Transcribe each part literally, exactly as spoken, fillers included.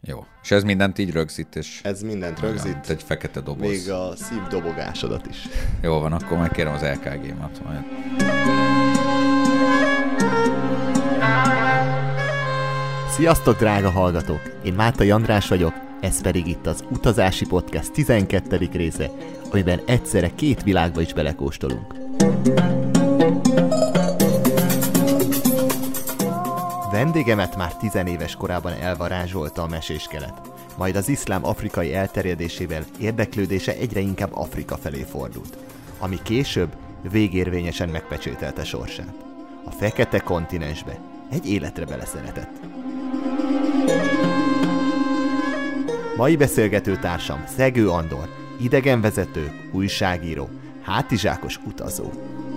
Jó. És ez mindent így rögzít, és... Ez mindent rögzít. Egy fekete doboz. Még a szívdobogásodat is. Jó van, akkor megkérem az el ká gé-mat majd. Sziasztok, drága hallgatók! Én Mátai András vagyok, ez pedig itt az Utazási Podcast tizenkettedik része, amiben egyszerre két világba is belekóstolunk. Vendégemet már tizenéves korában elvarázsolta a mesés kelet, majd az iszlám afrikai elterjedésével érdeklődése egyre inkább Afrika felé fordult, ami később végérvényesen megpecsételte sorsát. A fekete kontinensbe egy életre beleszeretett. Mai beszélgető társam Szegő Andor, idegenvezető, újságíró, hátizsákos utazó.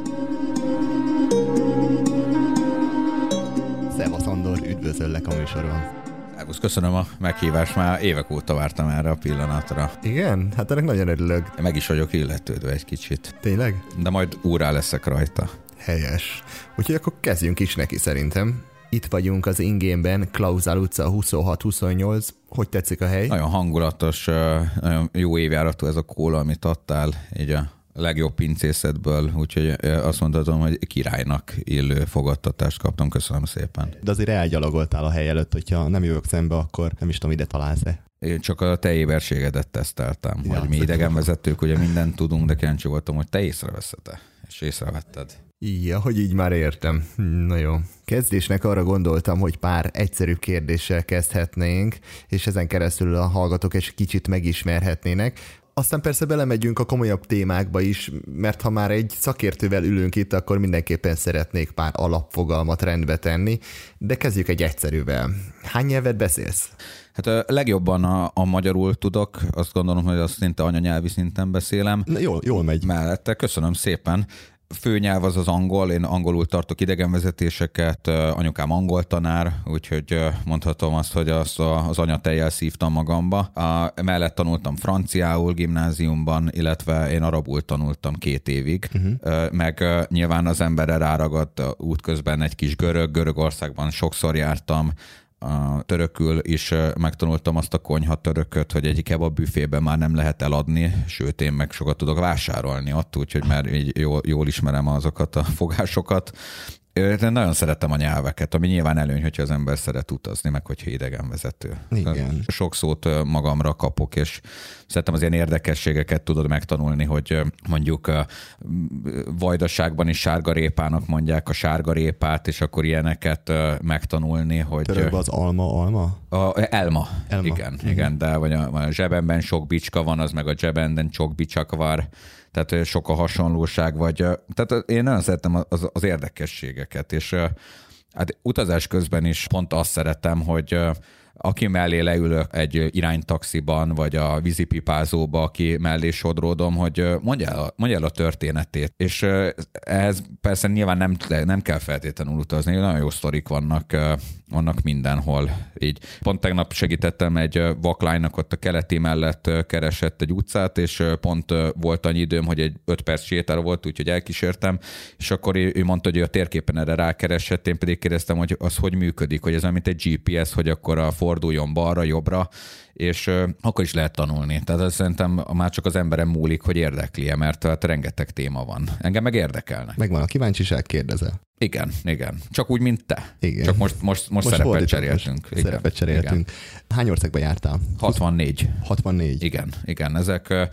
Szevasz Andor, üdvözöllek a műsorban. Szervusz, köszönöm a meghívást, már évek óta vártam erre a pillanatra. Igen? Hát ennek nagyon örülök. Meg is vagyok illetődve egy kicsit. Tényleg? De majd úrrá leszek rajta. Helyes. Úgyhogy akkor kezdjünk is neki szerintem. Itt vagyunk az Ingénben, Klauzál utca huszonhat huszonnyolc. Hogy tetszik a hely? Nagyon hangulatos, nagyon jó évjáratú ez a kóla, amit adtál, így a legjobb pincészetből, úgyhogy azt mondhatom, hogy királynak illő fogadtatást kaptam. Köszönöm szépen. De azért elgyalogoltál a hely előtt, hogyha nem jövök szembe, akkor nem is tudom, ide találsz-e. Én csak a te éberségedet teszteltem, Ja, hogy mi idegenvezetők, ugye mindent tudunk, de kíváncsi voltam, hogy te észreveszed-e, és észrevetted. Ja, hogy így már értem. Na jó. Kezdésnek arra gondoltam, hogy pár egyszerű kérdéssel kezdhetnénk, és ezen keresztül a hallgatók egy kicsit megismerhetnének. Aztán persze belemegyünk a komolyabb témákba is, mert ha már egy szakértővel ülünk itt, akkor mindenképpen szeretnék pár alapfogalmat rendbe tenni, de kezdjük egy egyszerűvel. Hány nyelvet beszélsz? Hát a legjobban a, a magyarul tudok, azt gondolom, hogy azt szinte anyanyelvi szinten beszélem. Na, jól, jól megy. Mellette, köszönöm szépen. Főnyelv az az angol, én angolul tartok idegenvezetéseket, anyukám angol tanár, úgyhogy mondhatom azt, hogy azt az anyatejjel szívtam magamba. A, mellett tanultam franciául gimnáziumban, illetve én arabul tanultam két évig, uh-huh. meg nyilván az emberre ráragadt útközben egy kis görög, Görögországban sokszor jártam, a törökül is megtanultam azt a konyha törököt, hogy egy kebab büfében már nem lehet eladni, sőt én meg sokat tudok vásárolni ott, úgyhogy már így jól, jól ismerem azokat a fogásokat. Én nagyon szeretem a nyelveket, ami nyilván előny, hogyha az ember szeret utazni, meg hogyha idegenvezető. Igen. Sok szót magamra kapok, és szeretem az ilyen érdekességeket tudod megtanulni, hogy mondjuk Vajdaságban is sárgarépának mondják a sárgarépát, és akkor ilyeneket megtanulni, hogy... Törökben az alma, alma? A, elma. elma. Igen, uh-huh. igen, de vagy a, a zsebemben sok bicska van, az meg a zsebenden sok bicsakvar. Tehát sok a hasonlóság, vagy tehát én nagyon szeretem az, az érdekességeket, és hát utazás közben is pont azt szeretem, hogy aki mellé leülök egy iránytaxiban, vagy a vízipipázóba, aki mellé sodródom, hogy mondja el, mondja el a történetét. És ehhez persze nyilván nem, nem kell feltétlenül utazni, nagyon jó sztorik vannak, vannak mindenhol. Így pont tegnap segítettem egy vaklánynak ott a keleti mellett keresett egy utcát, és pont volt annyi időm, hogy egy öt perc sétára volt, úgyhogy elkísértem, és akkor ő mondta, hogy a térképen erre rákeresett, én pedig kérdeztem, hogy az hogy működik, hogy ez olyan, mint egy gé pé es, hogy akkor a forduljon balra, jobbra, és uh, akkor is lehet tanulni. Tehát azt szerintem már csak az emberem múlik, hogy érdekli-e, mert hát rengeteg téma van. Engem meg érdekelnek. Megvan a kíváncsiság, kérdezel. Igen, igen. Csak úgy, mint te. Igen. Csak most, most, most, most szerepet cseréltünk. Most szerepet cseréltünk. Igen. Hány országba jártál? hatvannégy. hatvannégy. Igen, igen. Ezek uh,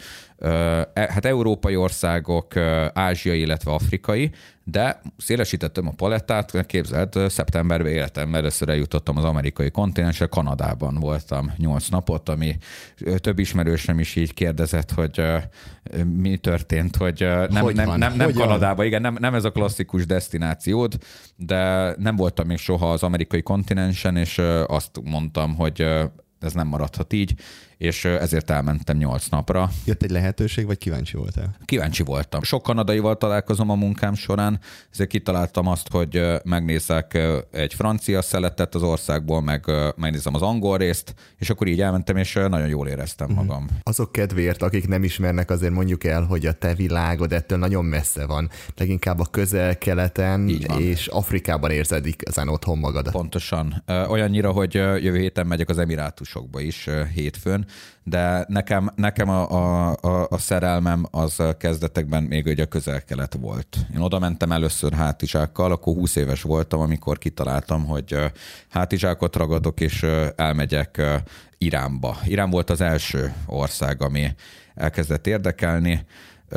hát európai országok, uh, ázsiai, illetve afrikai, de szélesítettem a palettát, képzeld, szeptemberben életemben először eljutottam az amerikai kontinensre, Kanadában voltam nyolc napot, ami több ismerősöm is így kérdezett, hogy uh, mi történt, hogy uh, nem, hogy nem, van? nem, nem hogy Kanadában, igen, nem, nem ez a klasszikus desztinációd, de nem voltam még soha az amerikai kontinensen, és uh, azt mondtam, hogy uh, ez nem maradhat így, és ezért elmentem nyolc napra. Jött egy lehetőség, vagy kíváncsi voltál? Kíváncsi voltam. Sok kanadaival találkozom a munkám során, ezért kitaláltam azt, hogy megnézzek egy francia szeletet az országból, meg megnézem az angol részt, és akkor így elmentem, és nagyon jól éreztem magam. Mm. Azok kedvéért, akik nem ismernek, azért mondjuk el, hogy a te világod ettől nagyon messze van. Leginkább a közel-keleten és Afrikában érzed igazán otthon magadat. Pontosan. Olyannyira, hogy jövő héten megyek az Emirátusokba. városokba is hétfőn, de nekem, nekem a, a, a szerelmem az kezdetekben még ugye a Közel-Kelet volt. Én oda mentem először hátizsákkal, akkor húsz éves voltam, amikor kitaláltam, hogy hátizsákot ragadok, és elmegyek Iránba. Irán volt az első ország, ami elkezdett érdekelni,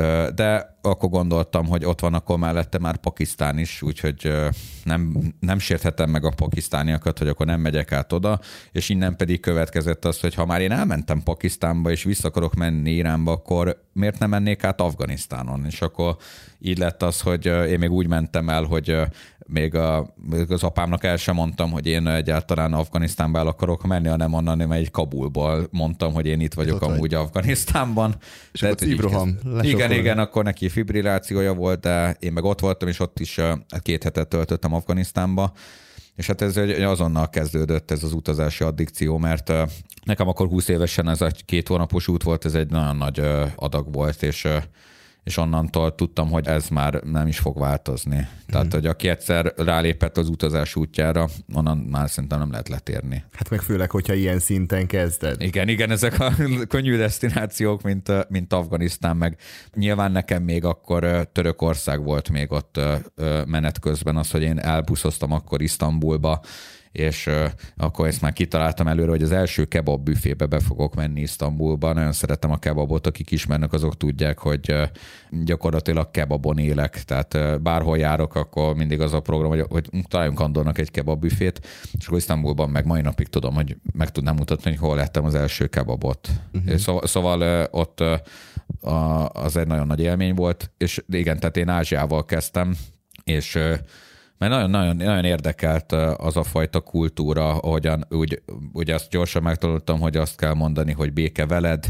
de akkor gondoltam, hogy ott van akkor mellette már Pakisztán is, úgyhogy nem, nem sérthetem meg a pakisztániakat, hogy akkor nem megyek át oda, és innen pedig következett az, hogy ha már én elmentem Pakisztánba, és vissza akarok menni Iránba, akkor miért nem mennék át Afganisztánon? És akkor így lett az, hogy én még úgy mentem el, hogy még a, az apámnak el sem mondtam, hogy én egyáltalán Afganisztánba el akarok menni, hanem onnan nem egy Kabulból mondtam, hogy én itt vagyok ott amúgy vagy. Afganisztánban. És akkor szívroham. Igen, igen, akkor neki fibrillációja volt, de én meg ott voltam, és ott is két hetet töltöttem Afganisztánba. És hát ez azonnal kezdődött ez az utazási addikció, mert nekem akkor húsz évesen ez egy két hónapos út volt, ez egy nagyon nagy adag volt, és és onnantól tudtam, hogy ez már nem is fog változni. Tehát, mm. hogy aki egyszer rálépett az utazás útjára, onnan már szerintem nem lehet letérni. Hát meg főleg, hogyha ilyen szinten kezded. Igen, igen, ezek a könnyű desztinációk, mint, mint Afganisztán, meg nyilván nekem még akkor Törökország volt még ott menet közben az, hogy én elbuszoztam akkor Isztambulba, és uh, akkor ezt már kitaláltam előre, hogy az első kebab büfébe be fogok menni Isztambulba. Nagyon szeretem a kebabot, akik ismernek, azok tudják, hogy uh, gyakorlatilag kebabon élek, tehát uh, bárhol járok, akkor mindig az a program, hogy, hogy találjunk Andornak egy kebab büfét, és akkor Isztambulban meg mai napig tudom, hogy meg tudnám mutatni, hogy hol lettem az első kebabot. Uh-huh. Szóval, szóval uh, ott uh, a, az egy nagyon nagy élmény volt, és igen, tehát én Ázsiával kezdtem, és uh, mert nagyon-nagyon nagyon érdekelt az a fajta kultúra, ahogyan úgy, ugye azt gyorsan megtanultam, hogy azt kell mondani, hogy béke veled,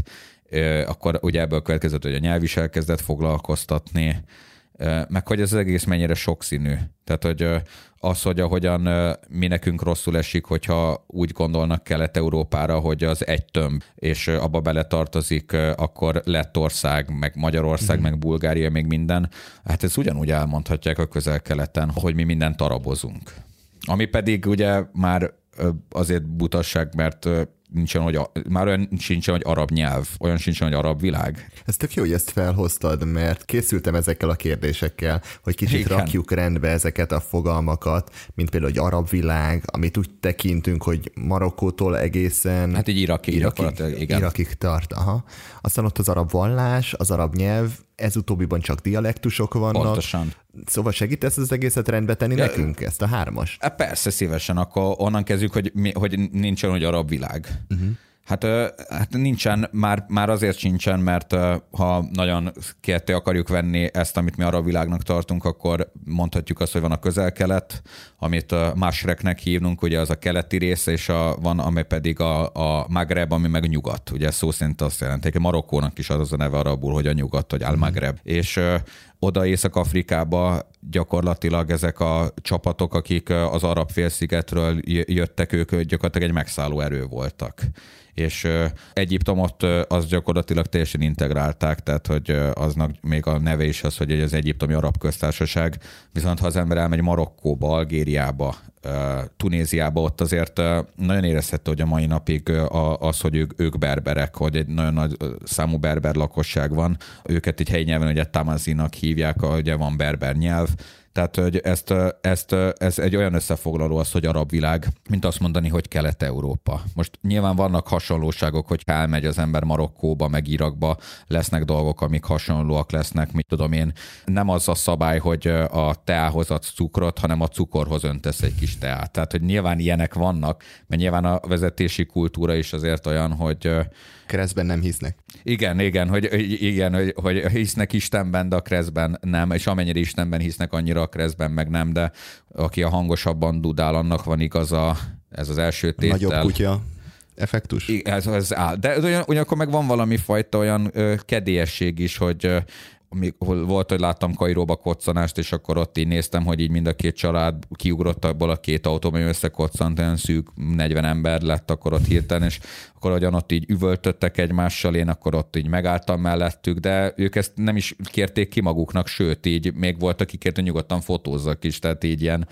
akkor ugye ebből következett, hogy a nyelv is elkezdett foglalkoztatni, meg hogy ez az egész mennyire sokszínű. Tehát, hogy az, hogy ahogyan mi nekünk rosszul esik, hogyha úgy gondolnak Kelet-Európára, hogy az egy tömb, és abba beletartozik akkor Lettország, meg Magyarország, mm. meg Bulgária, még minden. Hát ezt ugyanúgy elmondhatják a Közel-Keleten, hogy mi mindent arabozunk. Ami pedig ugye már azért butasság, mert nincsen, hogy a, már olyan sincsen, hogy arab nyelv, olyan sincsen, hogy arab világ. Ez tök jó, hogy ezt felhoztad, mert készültem ezekkel a kérdésekkel, hogy kicsit Igen. rakjuk rendbe ezeket a fogalmakat, mint például, hogy arab világ, amit úgy tekintünk, hogy Marokkótól egészen... Hát így Irakig, Irakig, igen. Irakig tart, aha. Aztán ott az arab vallás, az arab nyelv, ez utóbbiban csak dialektusok vannak. Pontosan. Szóval segítesz az egészet rendbe tenni ja, nekünk, ezt a hármas? Persze, szívesen. Akkor onnan kezdjük, hogy, mi, hogy nincsen, hogy arab világ. Uh-huh. Hát, hát nincsen, már, már azért sincsen, mert ha nagyon ketté akarjuk venni ezt, amit mi arab világnak tartunk, akkor mondhatjuk azt, hogy van a Közel-Kelet, amit Masreknek hívnunk, ugye az a keleti része, és a, van, ami pedig a, a Magreb, ami meg nyugat. Ugye szó szerint azt jelenti, hogy Marokkónak is az a neve arabul, hogy a nyugat, hogy Al-Magreb. Mm. És oda Észak-Afrikába gyakorlatilag ezek a csapatok, akik az arab félszigetről jöttek, ők gyakorlatilag egy megszálló erő voltak. És Egyiptomot az gyakorlatilag teljesen integrálták, tehát hogy aznak még a neve is az, hogy az Egyiptomi Arab Köztársaság, viszont ha az ember elmegy Marokkóba, Algériába, Tunéziába, ott azért nagyon érezhető, hogy a mai napig az, hogy ők, ők berberek, hogy egy nagyon nagy számú berber lakosság van. Őket egy helyi nyelven ugye tamazinak hívják, ugye van berber nyelv. Tehát, hogy ezt, ezt, ez egy olyan összefoglaló az, hogy arab világ, mint azt mondani, hogy Kelet-Európa. Most nyilván vannak hasonlóságok, hogy elmegy az ember Marokkóba, meg Irakba, lesznek dolgok, amik hasonlóak lesznek, mit tudom én. Nem az a szabály, hogy a teához adsz cukrot, hanem a cukorhoz öntesz egy kis teát. Tehát, hogy nyilván ilyenek vannak, mert nyilván a vezetési kultúra is azért olyan, hogy... Keresztben nem hisznek. Igen, igen, hogy, igen hogy, hogy hisznek Istenben, de a keresztben nem, és amennyire Istenben hisznek, annyira a keresztben meg nem, de aki a hangosabban dudál, annak van igaza, ez az első tétel. Nagyobb kutya effektus. Ez, ez áll. De ugyan, ugyanakkor meg van valami fajta olyan ö, kedélyesség is, hogy ö, hol volt, hogy láttam Kairóba koccanást, és akkor ott így néztem, hogy így mind a két család kiugrott abból a két autóban, összekoccant, olyan szűk negyven ember lett akkor ott hirtelen, és akkor hogyan ott így üvöltöttek egymással, én akkor ott így megálltam mellettük, de ők ezt nem is kérték ki maguknak, sőt, így még volt, aki kérte, nyugodtan fotózzak is, tehát így ilyen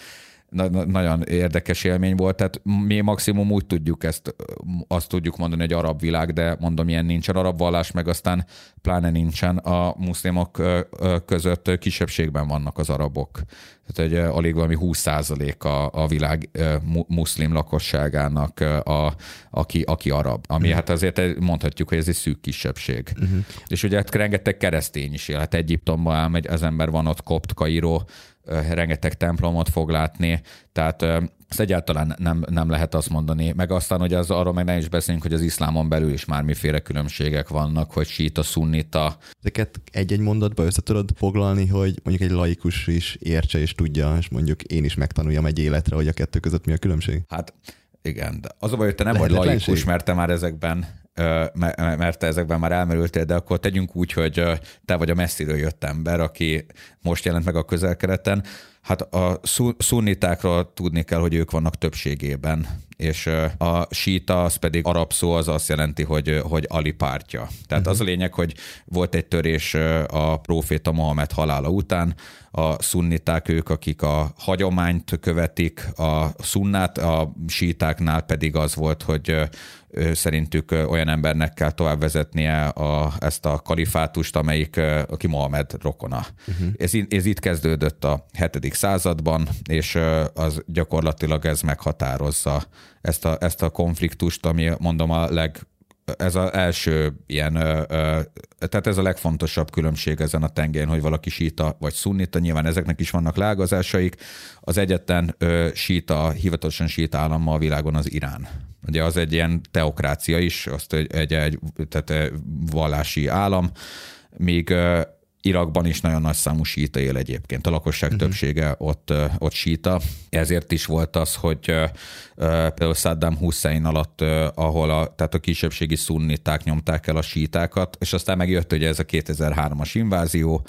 Na- nagyon érdekes élmény volt, tehát mi maximum úgy tudjuk ezt, azt tudjuk mondani, hogy arab világ, de mondom, ilyen nincsen arab vallás, meg aztán pláne nincsen. A muszlimok között kisebbségben vannak az arabok. Tehát egy alig valami húsz százalék a, a világ muszlim lakosságának, a, aki, aki arab. Ami uh-huh. hát azért mondhatjuk, hogy ez egy szűk kisebbség. Uh-huh. És ugye hát rengeteg keresztény is él. Hát Egyiptomban elmegy, az ember van ott, kopt, Kairó, rengeteg templomot fog látni, tehát ezt egyáltalán nem, nem lehet azt mondani. Meg aztán, hogy az, arról meg nem is beszélünk, hogy az iszlámon belül is már miféle különbségek vannak, hogy síita, szunnita. Ezeket egy-egy mondatba össze tudod foglalni, hogy mondjuk egy laikus is értse és tudja, és mondjuk én is megtanuljam egy életre, hogy a kettő között mi a különbség? Hát igen, de az a baj, hogy te nem vagy laikus, mert te már ezekben mert te ezekben már elmerültél, de akkor tegyünk úgy, hogy te vagy a messziről jött ember, aki most jelent meg a Közel-Keleten. Hát a szunnitákról tudni kell, hogy ők vannak többségében, és a síta, az pedig arab szó, az azt jelenti, hogy, hogy Ali pártja. Tehát uh-huh. az a lényeg, hogy volt egy törés a próféta Mohamed halála után, a szunniták ők, akik a hagyományt követik, a szunnát, a sítáknál pedig az volt, hogy szerintük olyan embernek kell tovább vezetnie a, ezt a kalifátust, amelyik, aki Mohamed rokona. Uh-huh. Ez, ez itt kezdődött a hetedik században, és az gyakorlatilag ez meghatározza ezt a, ezt a konfliktust, ami mondom a leg ez az első ilyen, tehát ez a legfontosabb különbség ezen a tengeren, hogy valaki síta vagy szunnita, nyilván ezeknek is vannak leágazásaik. Az egyetlen síta, hivatalosan síta állam a világon az Irán. Ugye az egy ilyen teokrácia is, azt egy, egy tehát vallási állam, míg Irakban is nagyon nagy számú síta él egyébként. A lakosság uh-huh. többsége ott, ott síta. Ezért is volt az, hogy uh, például Saddam Hussein alatt, uh, ahol a, tehát a kisebbségi szunniták nyomták el a sítákat, és aztán megjött ugye ez a kétezer-hármas invázió,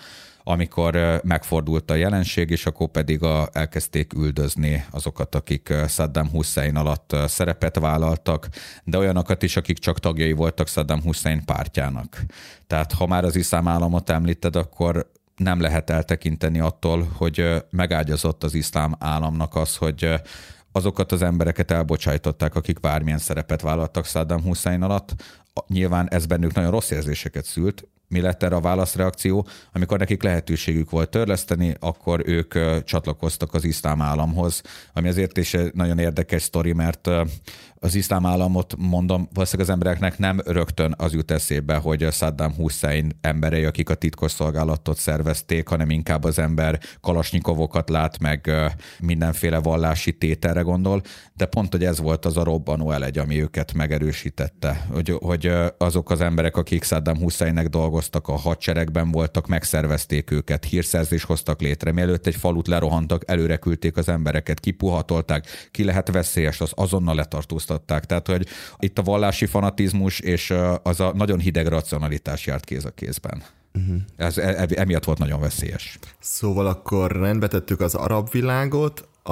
amikor megfordult a jelenség, és akkor pedig a, elkezdték üldözni azokat, akik Saddam Hussein alatt szerepet vállaltak, de olyanokat is, akik csak tagjai voltak Saddam Hussein pártjának. Tehát ha már az iszlám államot említed, akkor nem lehet eltekinteni attól, hogy megágyazott az iszlám államnak az, hogy azokat az embereket elbocsájtották, akik bármilyen szerepet vállaltak Saddam Hussein alatt. Nyilván ez bennük nagyon rossz érzéseket szült. Mi lett erre a válaszreakció? Amikor nekik lehetőségük volt törleszteni, akkor ők csatlakoztak az iszlám államhoz, ami azért is egy nagyon érdekes sztori, mert az iszlám államot, mondom, valószínűleg az embereknek nem rögtön az jut eszébe, hogy Saddam Hussein emberei, akik a titkosszolgálatot szervezték, hanem inkább az ember kalasnyikovokat lát, meg mindenféle vallási tételre gondol, de pont, hogy ez volt az a robbanó elegy, ami őket megerősítette, hogy, hogy azok az emberek, akik Saddam Husseinnek dolgoztak, a hadseregben voltak, megszervezték őket, hírszerzést hoztak létre, mielőtt egy falut lerohantak, előre küldték az embereket, kipuhatolták, ki lehet veszélyes, az azonnal letartóztatták. Tehát, hogy itt a vallási fanatizmus és az a nagyon hideg racionalitás járt kéz a kézben. Uh-huh. Ez emiatt volt nagyon veszélyes. Szóval akkor rendbe tettük az arab világot, a...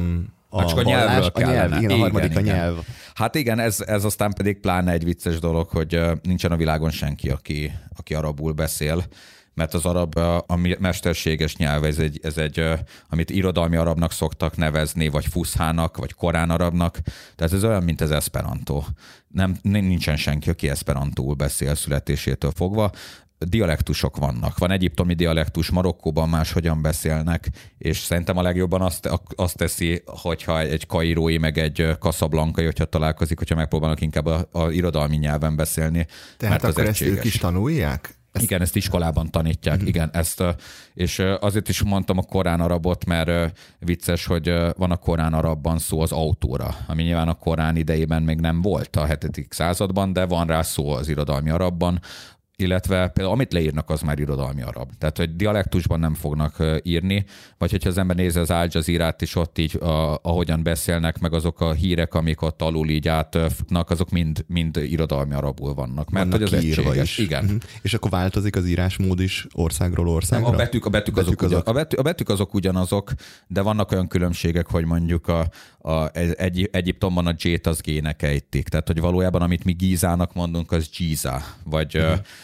A, csak a nyelvről a nyelv, igen, igen, a harmadik igen, a nyelv. Igen. Hát igen, ez, ez aztán pedig pláne egy vicces dolog, hogy nincsen a világon senki, aki, aki arabul beszél, mert az arab, a mesterséges nyelv, ez egy, ez egy, amit irodalmi arabnak szoktak nevezni, vagy fuszhának, vagy korán arabnak, tehát ez olyan, mint az esperanto. Nem, nincsen senki, aki esperantóul beszél születésétől fogva. Dialektusok vannak. Van egyiptomi dialektus, Marokkóban máshogyan beszélnek, és szerintem a legjobban azt, azt teszi, hogyha egy kairói, meg egy kaszablankai, hogyha találkozik, hogyha megpróbálnak inkább a, a irodalmi nyelven beszélni. Tehát mert akkor ezt ők is tanulják? Ezt... Igen, ezt iskolában tanítják, uh-huh. igen, ezt, és azért is mondtam a korán arabot, mert vicces, hogy van a korán arabban szó az autóra, ami nyilván a korán idejében még nem volt a hetedik században, de van rá szó az irodalmi arabban, illetve például amit leírnak, az már irodalmi arab. Tehát, hogy dialektusban nem fognak írni, vagy hogyha az ember nézi az Al Jazeera-t is, ott így, a, ahogyan beszélnek, meg azok a hírek, amik ott alul így átfutnak, azok mind, mind irodalmi arabul vannak. Mert vannak hogy az egységes. Is. Igen. Uh-huh. És akkor változik az írásmód is országról országra? Nem, a betűk, a betűk, betűk, azok, azok. Ugyan, a, betű, a betűk azok ugyanazok, de vannak olyan különbségek, hogy mondjuk a, a, egy, Egyiptomban a J-t az G-nek ejtik. Tehát, hogy valójában amit mi Gízának mondunk, az Giza, vagy uh-huh.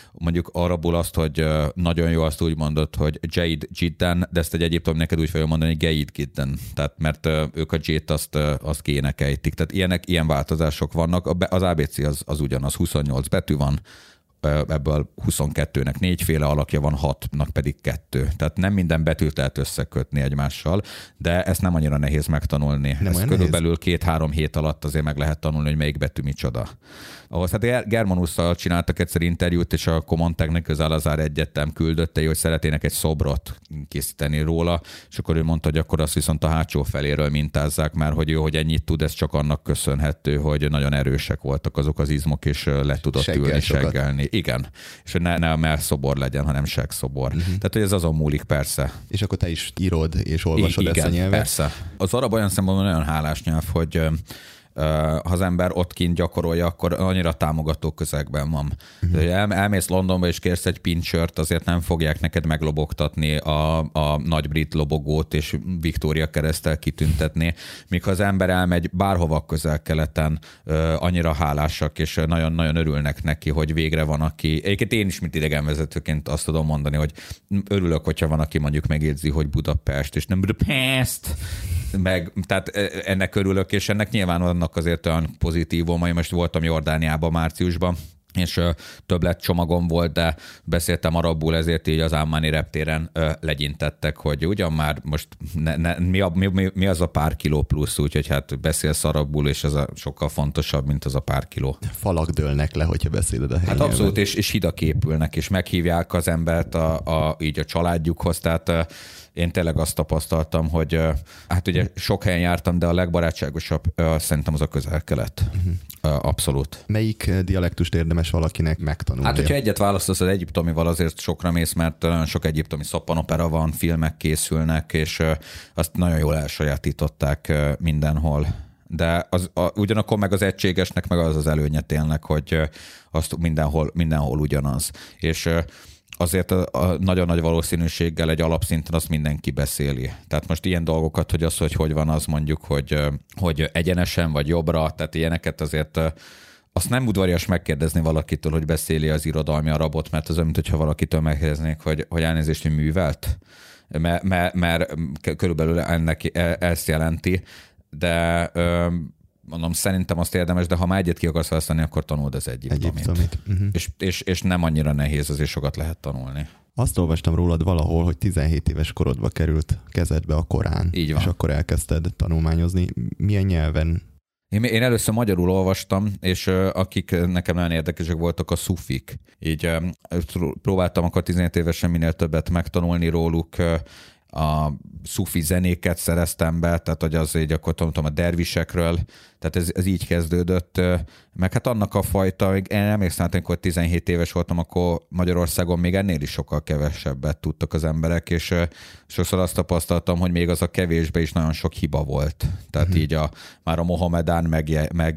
mondjuk arabul azt, hogy nagyon jó, azt úgy mondod, hogy Jaid Jiddan, de ezt egy egyiptom neked úgy fogja mondani, hogy Geid Gidden, tehát mert ők a J-t azt, azt G-nek ejtik. Tehát ilyenek, ilyen változások vannak. Az á bé cé az, az ugyanaz, huszonnyolc betű van, ebből huszonkettőnek négyféle alakja van, hatnak pedig kettő. Tehát nem minden betűt lehet összekötni egymással, de ezt nem annyira nehéz megtanulni. Nem ezt körülbelül két-három hét alatt azért meg lehet tanulni, hogy melyik betű micsoda. Ahhoz hát Germanusszal csináltak egyszer interjút, és akkor mondták neki, az Al-Azhar Egyetem küldötte, hogy szeretnének egy szobrot készíteni róla, és akkor ő mondta, hogy akkor azt viszont a hátsó feléről mintázzák, mert hogy ő, hogy ennyit tud, ez csak annak köszönhető, hogy nagyon erősek voltak azok az izmok, és le tudott Seggel ülni, sokat. seggelni. Igen, és hogy ne, ne a melszobor legyen, hanem segszobor. Uh-huh. Tehát, hogy ez azon múlik, persze. És akkor te is írod és olvasod I- igen, ezt a nyelvet? Persze. Az arab olyan szempontból nagyon hálás nyelv, hogy ha az ember ott kint gyakorolja, akkor annyira támogató közegben van. Uh-huh. El, elmész Londonba és kérsz egy pincsört, azért nem fogják neked meglobogtatni a, a nagy brit lobogót és Victoria kereszttel kitüntetni. Míg ha az ember elmegy bárhova közel-keleten, annyira hálásak és nagyon-nagyon örülnek neki, hogy végre van, aki... Egyébként én is, mint idegenvezetőként azt tudom mondani, hogy örülök, hogyha van, aki mondjuk megjegyzi, hogy Budapest, és nem Budapest. Meg, tehát ennek örülök, és ennek nyilván vannak azért olyan pozitívumai. Most voltam Jordániában márciusban, és ö, többlet csomagom volt, de beszéltem arabul, ezért így az Ammáni reptéren ö, legyintettek, hogy ugyan már most ne, ne, mi, a, mi, mi az a pár kiló plusz, úgyhogy hát beszélsz arabul, és ez a sokkal fontosabb, mint az a pár kiló. Falak dőlnek le, hogyha beszéled a helyen. Hát abszolút, és, és hidak épülnek, és meghívják az embert a, a, így a családjukhoz, tehát ö, én tényleg azt tapasztaltam, hogy hát ugye sok helyen jártam, de a legbarátságosabb szerintem az a Közel-Kelet. Uh-huh. Abszolút. Melyik dialektust érdemes valakinek megtanulni? Hát, hogyha egyet választasz az egyiptomival, azért sokra mész, mert nagyon sok egyiptomi szappanopera van, filmek készülnek, és azt nagyon jól elsajátították mindenhol. De az, a, ugyanakkor meg az egységesnek meg az az előnye tényleg, hogy azt mindenhol, mindenhol ugyanaz. És azért a, a nagyon nagy valószínűséggel egy alapszinten azt mindenki beszéli. Tehát most ilyen dolgokat, hogy az, hogy hogy van az mondjuk, hogy, hogy egyenesen vagy jobbra, tehát ilyeneket azért azt nem udvarias megkérdezni valakitől, hogy beszéli az irodalmi arabot, mert az olyan, mint hogyha valakitől megkérdeznék, hogy, hogy elnézést, hogy művelt, mert, mert, mert körülbelül ennek ezt jelenti, de mondom, szerintem azt érdemes, de ha már egyet ki akarsz választani, akkor tanuld az egyiptomit. egyiptomit. Uh-huh. És, és, és nem annyira nehéz, azért sokat lehet tanulni. Azt olvastam rólad valahol, hogy tizenhét éves korodba került kezedbe a Korán. Így van. És akkor elkezdted tanulmányozni. Milyen nyelven? Én, én először magyarul olvastam, és uh, akik nekem nagyon érdekesek voltak, a szufik. Így uh, próbáltam akkor tizenhét évesen minél többet megtanulni róluk, uh, a szufi zenéket szereztem be, tehát hogy az így akkor tanultam a dervisekről, tehát ez, ez így kezdődött, meg hát annak a fajta, én emlékszem, amikor tizenhét éves voltam, akkor Magyarországon még ennél is sokkal kevesebbet tudtak az emberek, és sokszor azt tapasztaltam, hogy még az a kevésbe is nagyon sok hiba volt. Tehát mm-hmm. így a, már a Mohamedán meg, meg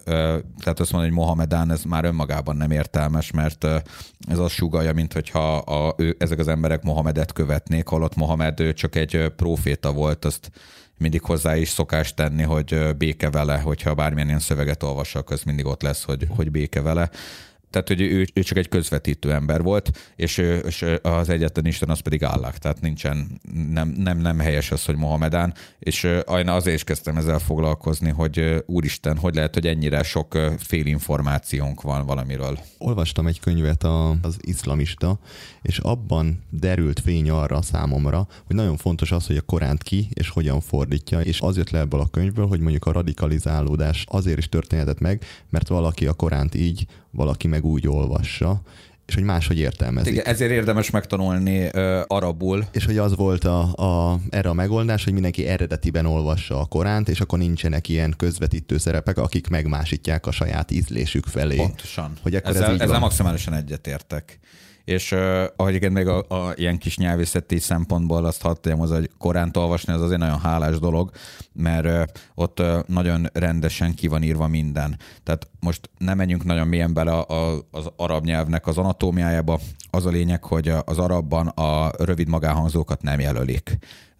tehát azt mondom, hogy Mohamedán ez már önmagában nem értelmes, mert ez azt sugallja, mint hogyha a, ő, ezek az emberek Mohamedet követnék, holott Mohamed ő csak egy próféta volt, azt mindig hozzá is szokás tenni, hogy béke vele, hogyha bármilyen ilyen szöveget olvassak, az mindig ott lesz, hogy, hogy béke vele. Tehát, hogy ő, ő csak egy közvetítő ember volt, és, és az egyetlen Isten az pedig Allah. Tehát nincsen, nem, nem, nem helyes az, hogy Mohamedán, és azért is kezdtem ezzel foglalkozni, hogy úristen, hogy lehet, hogy ennyire sok félinformációnk van valamiről. Olvastam egy könyvet az iszlamista, és abban derült fény arra számomra, hogy nagyon fontos az, hogy a Koránt ki és hogyan fordítja, és az jött le ebből a könyvből, hogy mondjuk a radikalizálódás azért is történhetett meg, mert valaki a Koránt így, valaki meg úgy olvassa, és hogy máshogy értelmezik. Igen, ezért érdemes megtanulni uh, arabul. És hogy az volt a, a, erre a megoldás, hogy mindenki eredetiben olvassa a Koránt, és akkor nincsenek ilyen közvetítő szerepek, akik megmásítják a saját ízlésük felé. Pontosan. Hogy akkor ezzel, ez így ezzel van. maximálisan egyetértek. És uh, ahogy igen, még a, a ilyen kis nyelvészeti szempontból azt hadd tegyem hozzá, hogy Koránt olvasni, az azért nagyon hálás dolog, mert uh, ott uh, nagyon rendesen ki van írva minden. Tehát most nem menjünk nagyon mélyen bele a, a, az arab nyelvnek az anatómiájába. Az a lényeg, hogy az arabban a rövid magánhangzókat nem jelölik.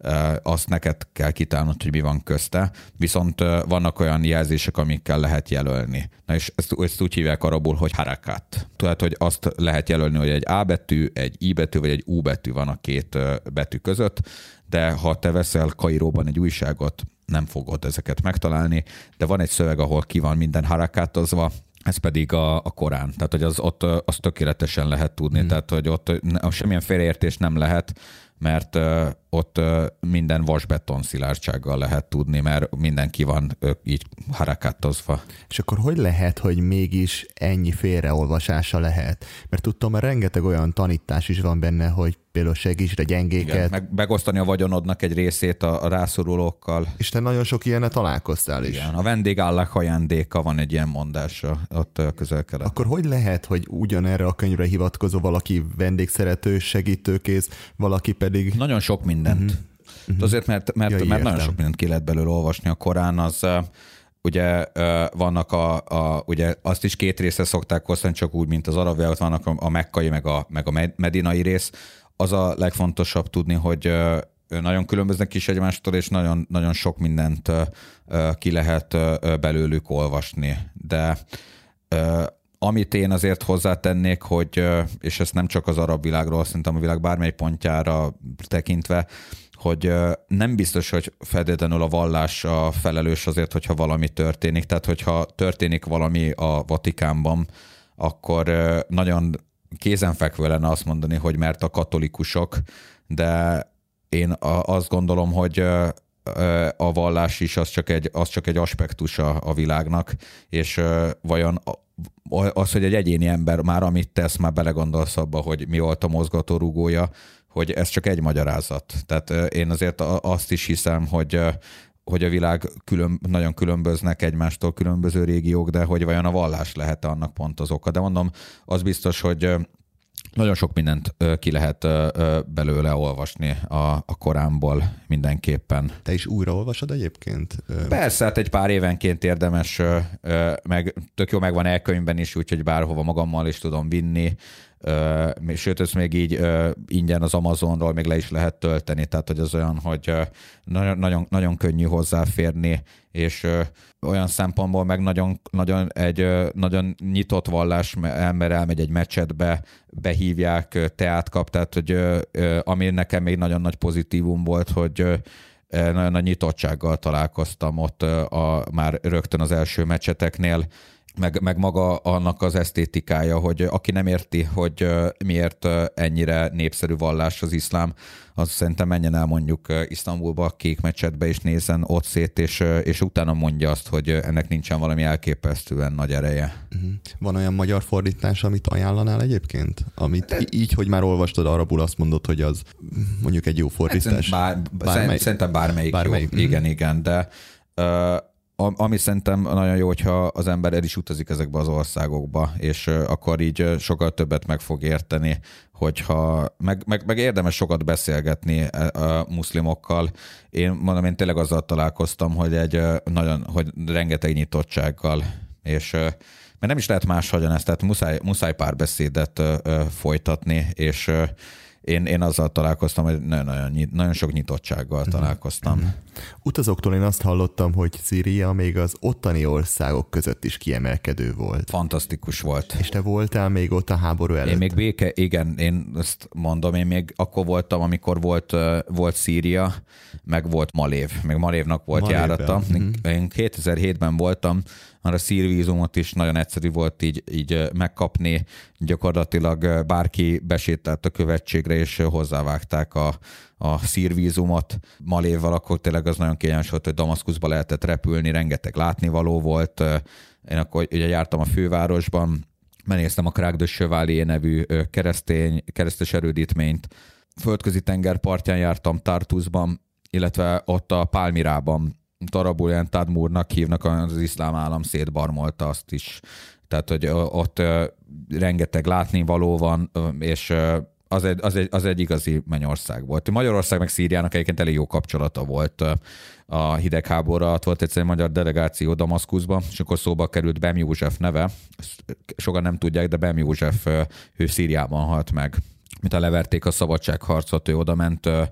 azt neked kell kitálnod, hogy mi van közte, viszont vannak olyan jelzések, amikkel lehet jelölni. Na és ezt, ezt úgy hívják arabul, hogy harakat. Tehát, hogy azt lehet jelölni, hogy egy A betű, egy I betű, vagy egy U betű van a két betű között, de ha te veszel Kairóban egy újságot, nem fogod ezeket megtalálni, de van egy szöveg, ahol ki van minden harakátozva, ez pedig a, a Korán. Tehát, hogy az, ott az tökéletesen lehet tudni. Mm. Tehát, hogy ott semmilyen félreértés nem lehet, mert uh, ott uh, minden vasbeton szilárdsággal lehet tudni, mert mindenki van uh, így harakátozva. És akkor hogy lehet, hogy mégis ennyi félreolvasása lehet? Mert tudtam, mert rengeteg olyan tanítás is van benne, hogy például segítsd a gyengéket. Igen, meg megosztani a vagyonodnak egy részét a, a rászorulókkal. És te nagyon sok ilyennel találkoztál is. Igen, a vendég Allah ajándéka, van egy ilyen mondása ott Közel-Keleten. Akkor hogy lehet, hogy ugyanerre a könyvre hivatkozó valaki vendégszerető, segítőkész, valaki pedig... Nagyon sok mindent. Uh-huh. Uh-huh. Azért, mert, mert, ja, mert nagyon sok mindent ki lehet belőle olvasni. A Korán az... Ugye vannak a, a, ugye azt is két részre szokták osztani, csak úgy, mint az arab világot, vannak a, a mekkai, meg a, meg a medinai rész. Az a legfontosabb tudni, hogy nagyon különböznek is egymástól, és nagyon, nagyon sok mindent ki lehet belőlük olvasni. De amit én azért hozzátennék, hogy, és ezt nem csak az arab világról, szerintem a világ bármely pontjára tekintve, hogy nem biztos, hogy feltétlenül a vallás a felelős azért, hogyha valami történik. Tehát, hogyha történik valami a Vatikánban, akkor nagyon kézenfekvő lenne azt mondani, hogy mert a katolikusok, de én azt gondolom, hogy a vallás is az csak egy, az csak egy aspektusa a világnak, és vajon az, hogy egy egyéni ember már amit tesz, már belegondolsz abba, hogy mi volt a mozgatórugója, hogy ez csak egy magyarázat. Tehát én azért azt is hiszem, hogy, hogy a világ külön, nagyon különböznek egymástól különböző régiók, de hogy vajon a vallás lehet annak pont az oka. De mondom, az biztos, hogy nagyon sok mindent ki lehet belőle olvasni a, a Koránból mindenképpen. Te is újraolvasod egyébként? Persze, hát egy pár évenként érdemes, meg tök jó megvan elkönyvben is, úgyhogy bárhova magammal is tudom vinni. Uh, sőt, ezt még így uh, ingyen az Amazonról még le is lehet tölteni, tehát hogy az olyan, hogy uh, nagyon, nagyon, nagyon könnyű hozzáférni, és uh, olyan szempontból meg nagyon, nagyon egy uh, nagyon nyitott vallás, ember elmegy egy mecsetbe, behívják, uh, teát kap, tehát hogy uh, uh, ami nekem még nagyon nagy pozitívum volt, hogy uh, nagyon nagy nyitottsággal találkoztam ott uh, a, már rögtön az első mecseteknél, Meg, meg maga annak az esztétikája, hogy aki nem érti, hogy miért ennyire népszerű vallás az iszlám, az szerintem menjen el mondjuk Isztambulba, a kék mecsetbe, és nézzen ott szét, és, és utána mondja azt, hogy ennek nincsen valami elképesztően nagy ereje. Van olyan magyar fordítás, amit ajánlanál egyébként? Amit De... így, hogy már olvastad arabul, azt mondod, hogy az mondjuk egy jó fordítás? Bár, bármely... Szerintem bármelyik, bármelyik jó. Mm. Igen, igen, de... Uh, Ami szerintem nagyon jó, hogyha az ember el is utazik ezekbe az országokba, és akkor így sokkal többet meg fog érteni, hogyha meg, meg, meg érdemes sokat beszélgetni a muszlimokkal. Én mondom, én tényleg azzal találkoztam, hogy egy nagyon, hogy rengeteg nyitottsággal, és mert nem is lehet máshogyan ezt, tehát muszáj, muszáj párbeszédet folytatni, és Én, én azzal találkoztam, hogy nagyon, nagyon, nagyon sok nyitottsággal találkoztam. Uh-huh. Utazóktól én azt hallottam, hogy Szíria még az ottani országok között is kiemelkedő volt. Fantasztikus volt. És te voltál még ott a háború előtt? Én még béke, igen, én ezt mondom, én még akkor voltam, amikor volt, volt Szíria, meg volt Malév. Meg Malévnak volt Malévben. Járata. Uh-huh. Én kétezer-hétben voltam, már a szírvízumot is nagyon egyszerű volt így, így megkapni. Gyakorlatilag bárki besétált a követségre, és hozzávágták a, a szírvízumot. Malévval akkor tényleg az nagyon kényelmes volt, hogy Damaszkuszba lehetett repülni, rengeteg látnivaló volt. Én akkor ugye jártam a fővárosban, megnéztem a Crag de Chevalier nevű keresztény, keresztes erődítményt. Földközi tenger partján jártam Tartusban, illetve ott a Pálmirában, arabul ilyen Tadmurnak hívnak, az iszlám állam szétbarmolta azt is. Tehát, hogy ott rengeteg látnivaló van, és az egy, az, egy, az egy igazi mennyország volt. Magyarország meg Szíriának egyébként elég jó kapcsolata volt a hidegháború alatt. Volt egyszer egy magyar delegáció Damaszkuszban, és akkor szóba került Bem József neve. Sokan nem tudják, de Bem József ő Szíriában halt meg. Mint leverték a szabadságharcot, ő oda ment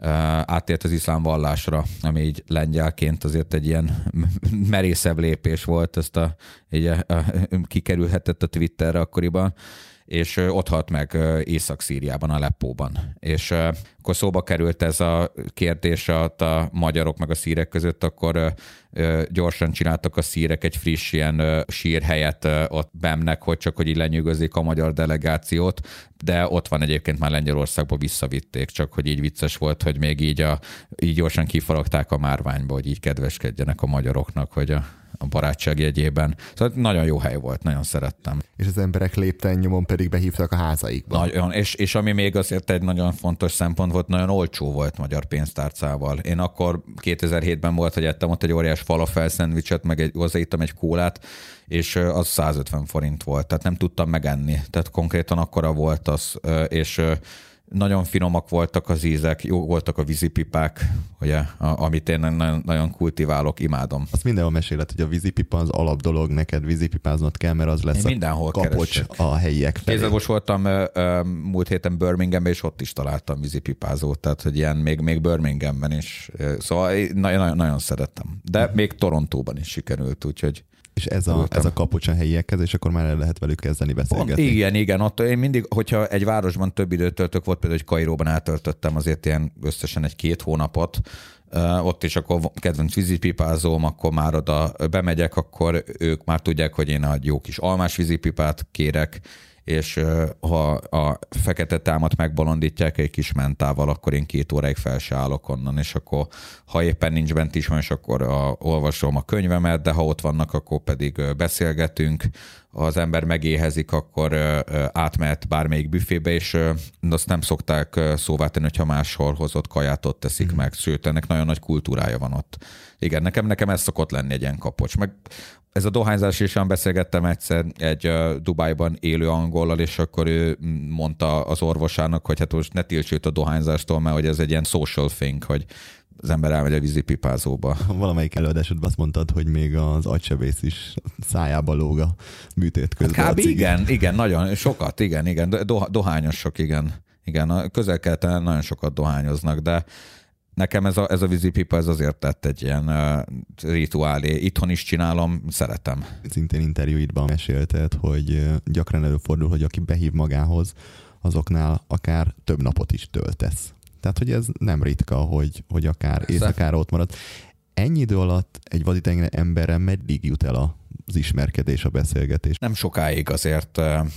áttért az iszlám vallásra, ami így lengyelként azért egy ilyen merészebb lépés volt, ezt a, így a, a, kikerülhetett a Twitterre akkoriban, és ott halt meg Észak-Szíriában, Aleppóban. És akkor szóba került ez a kérdés a magyarok meg a szírek között, akkor gyorsan csináltak a szírek egy friss ilyen sírhelyet ott Bemnek, hogy csak hogy így lenyűgözik a magyar delegációt, de ott van egyébként már Lengyelországba visszavitték, csak hogy így vicces volt, hogy még így, a, így gyorsan kifaragták a márványba, hogy így kedveskedjenek a magyaroknak, hogy a a barátság jegyében. Szóval nagyon jó hely volt, nagyon szerettem. És az emberek lépten nyomon pedig behívtak a házaikba. Nagyon, és, és ami még azért egy nagyon fontos szempont volt, nagyon olcsó volt magyar pénztárcával. Én akkor kétezer-hétben volt, hogy ettem ott egy óriás falafel szendvicset, meg egy, hozzáittam egy kólát, és az százötven forint volt, tehát nem tudtam megenni. Tehát konkrétan akkora volt az, és nagyon finomak voltak az ízek, jó voltak a vízipipák, ugye, amit én nagyon, nagyon kultiválok, imádom. Azt mindenhol meséled, hogy a vízipipa az alap dolog, neked vízipipáznod kell, mert az lesz én a kapocs keresek. A helyiek felé. Kézzel most voltam múlt héten Birminghamben, és ott is találtam vízipipázót, tehát hogy ilyen még, még Birminghamben is. Szóval nagyon, nagyon szerettem. De hmm. még Torontóban is sikerült, úgyhogy és ez a, ez a kapocs a helyiekhez, és akkor már el lehet velük kezdeni beszélgetni. Igen, igen. Ott én mindig, hogyha egy városban több időt töltök, volt például, hogy Kairóban eltöltöttem azért ilyen összesen egy két hónapot, Uh, ott is akkor kedvenc vízipipázóm, akkor már oda bemegyek, akkor ők már tudják, hogy én a jó kis almás vízipipát kérek, és uh, ha a fekete támat megbolondítják egy kis mentával, akkor én két óráig fel se állok onnan, és akkor ha éppen nincs bent is van, és akkor a, olvasom a könyvemet, de ha ott vannak, akkor pedig uh, beszélgetünk. Ha az ember megéhezik, akkor uh, átmehet bármelyik büfébe, és uh, azt nem szokták uh, szóvá tenni, hogyha máshol hozott kaját ott teszik mm. meg, sőt, ennek nagyon nagy kultúrája van ott. Igen, nekem, nekem ez szokott lenni egy ilyen kapocs. Meg ez a dohányzás is, olyan beszélgettem egyszer egy uh, Dubájban élő angollal, és akkor ő mondta az orvosának, hogy hát most ne tilts őt a dohányzástól, mert hogy ez egy ilyen social thing, hogy az ember elmegy a vízipipázóba. Valamelyik előadásodban azt mondtad, hogy még az agysebész is szájába lóg a műtét közben. Hát igen, igen, nagyon sokat, igen, igen, Do- dohányosok, igen. Igen, a közel-keleten nagyon sokat dohányoznak, de nekem ez a, ez a vízipipa ez azért tett egy ilyen uh, rituálé. Itthon is csinálom, szeretem. Szintén interjúidban mesélted, hogy gyakran előfordul, hogy aki behív magához, azoknál akár több napot is töltesz. Tehát, hogy ez nem ritka, hogy, hogy akár éjszakára ott marad. Ennyi idő alatt egy vadidegen emberre meddig jut el az ismerkedés, a beszélgetés? Nem sokáig azért,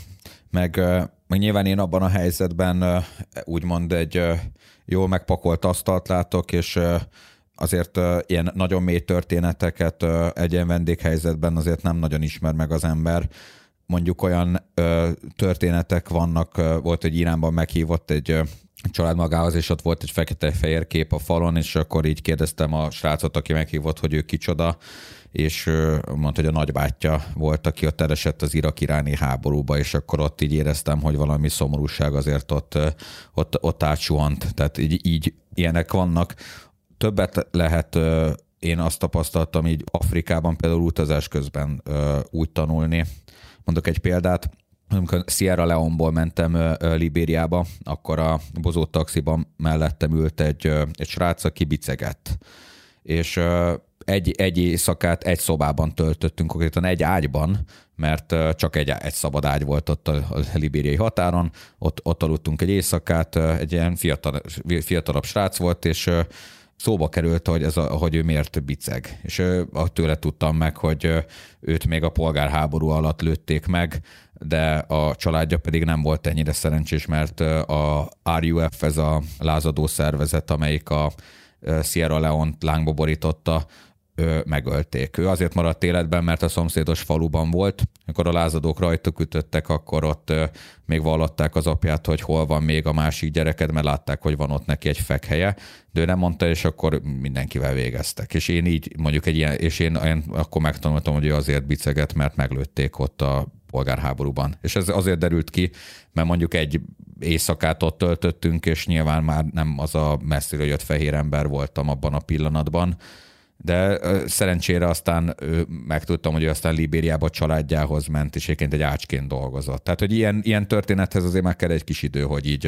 meg, meg nyilván én abban a helyzetben úgymond egy jól megpakolt asztalt látok, és azért ilyen nagyon mély történeteket egy ilyen vendéghelyzetben azért nem nagyon ismer meg az ember. Mondjuk olyan történetek vannak, volt, hogy Iránban meghívott egy család magához, és ott volt egy fekete-fehér kép a falon, és akkor így kérdeztem a srácot, aki meghívott, hogy ő kicsoda, és mondta, hogy a nagybátyja volt, aki ott elesett az irak-iráni háborúba, és akkor ott így éreztem, hogy valami szomorúság azért ott, ott, ott átsuhant. Tehát így, így ilyenek vannak. Többet lehet, én azt tapasztaltam így Afrikában például utazás közben úgy tanulni. Mondok egy példát. Amikor Sierra Leone-ból mentem Libériába, akkor a bozót taxiban mellettem ült egy, egy srác, aki bicegett. És egy, egy éjszakát egy szobában töltöttünk, konkrétan egy ágyban, mert csak egy, egy szabad ágy volt ott a, a libériai határon, ott, ott aludtunk egy éjszakát, egy ilyen fiatal, fiatalabb srác volt, és szóba került, hogy, ez a, hogy ő miért biceg. És tőle tudtam meg, hogy őt még a polgárháború alatt lőtték meg, de a családja pedig nem volt ennyire szerencsés, mert a er u ef, ez a lázadó szervezet, amelyik a Sierra Leone-t lángba borította, megölték. Ő azért maradt életben, mert a szomszédos faluban volt. Amikor a lázadók rajtuk ütöttek, akkor ott még vallották az apját, hogy hol van még a másik gyereked, mert látták, hogy van ott neki egy fekhelye, de ő nem mondta, és akkor mindenkivel végeztek. És én így mondjuk egy ilyen, és én, én akkor megtanultam, hogy ő azért biceget, mert meglőtték ott a polgárháborúban. És ez azért derült ki, mert mondjuk egy éjszakát ott töltöttünk, és nyilván már nem az a messziről jött fehér ember voltam abban a pillanatban, de szerencsére aztán megtudtam, hogy ő aztán Libériába családjához ment, és egyébként egy ácsként dolgozott. Tehát, hogy ilyen, ilyen történethez azért meg kell egy kis idő, hogy így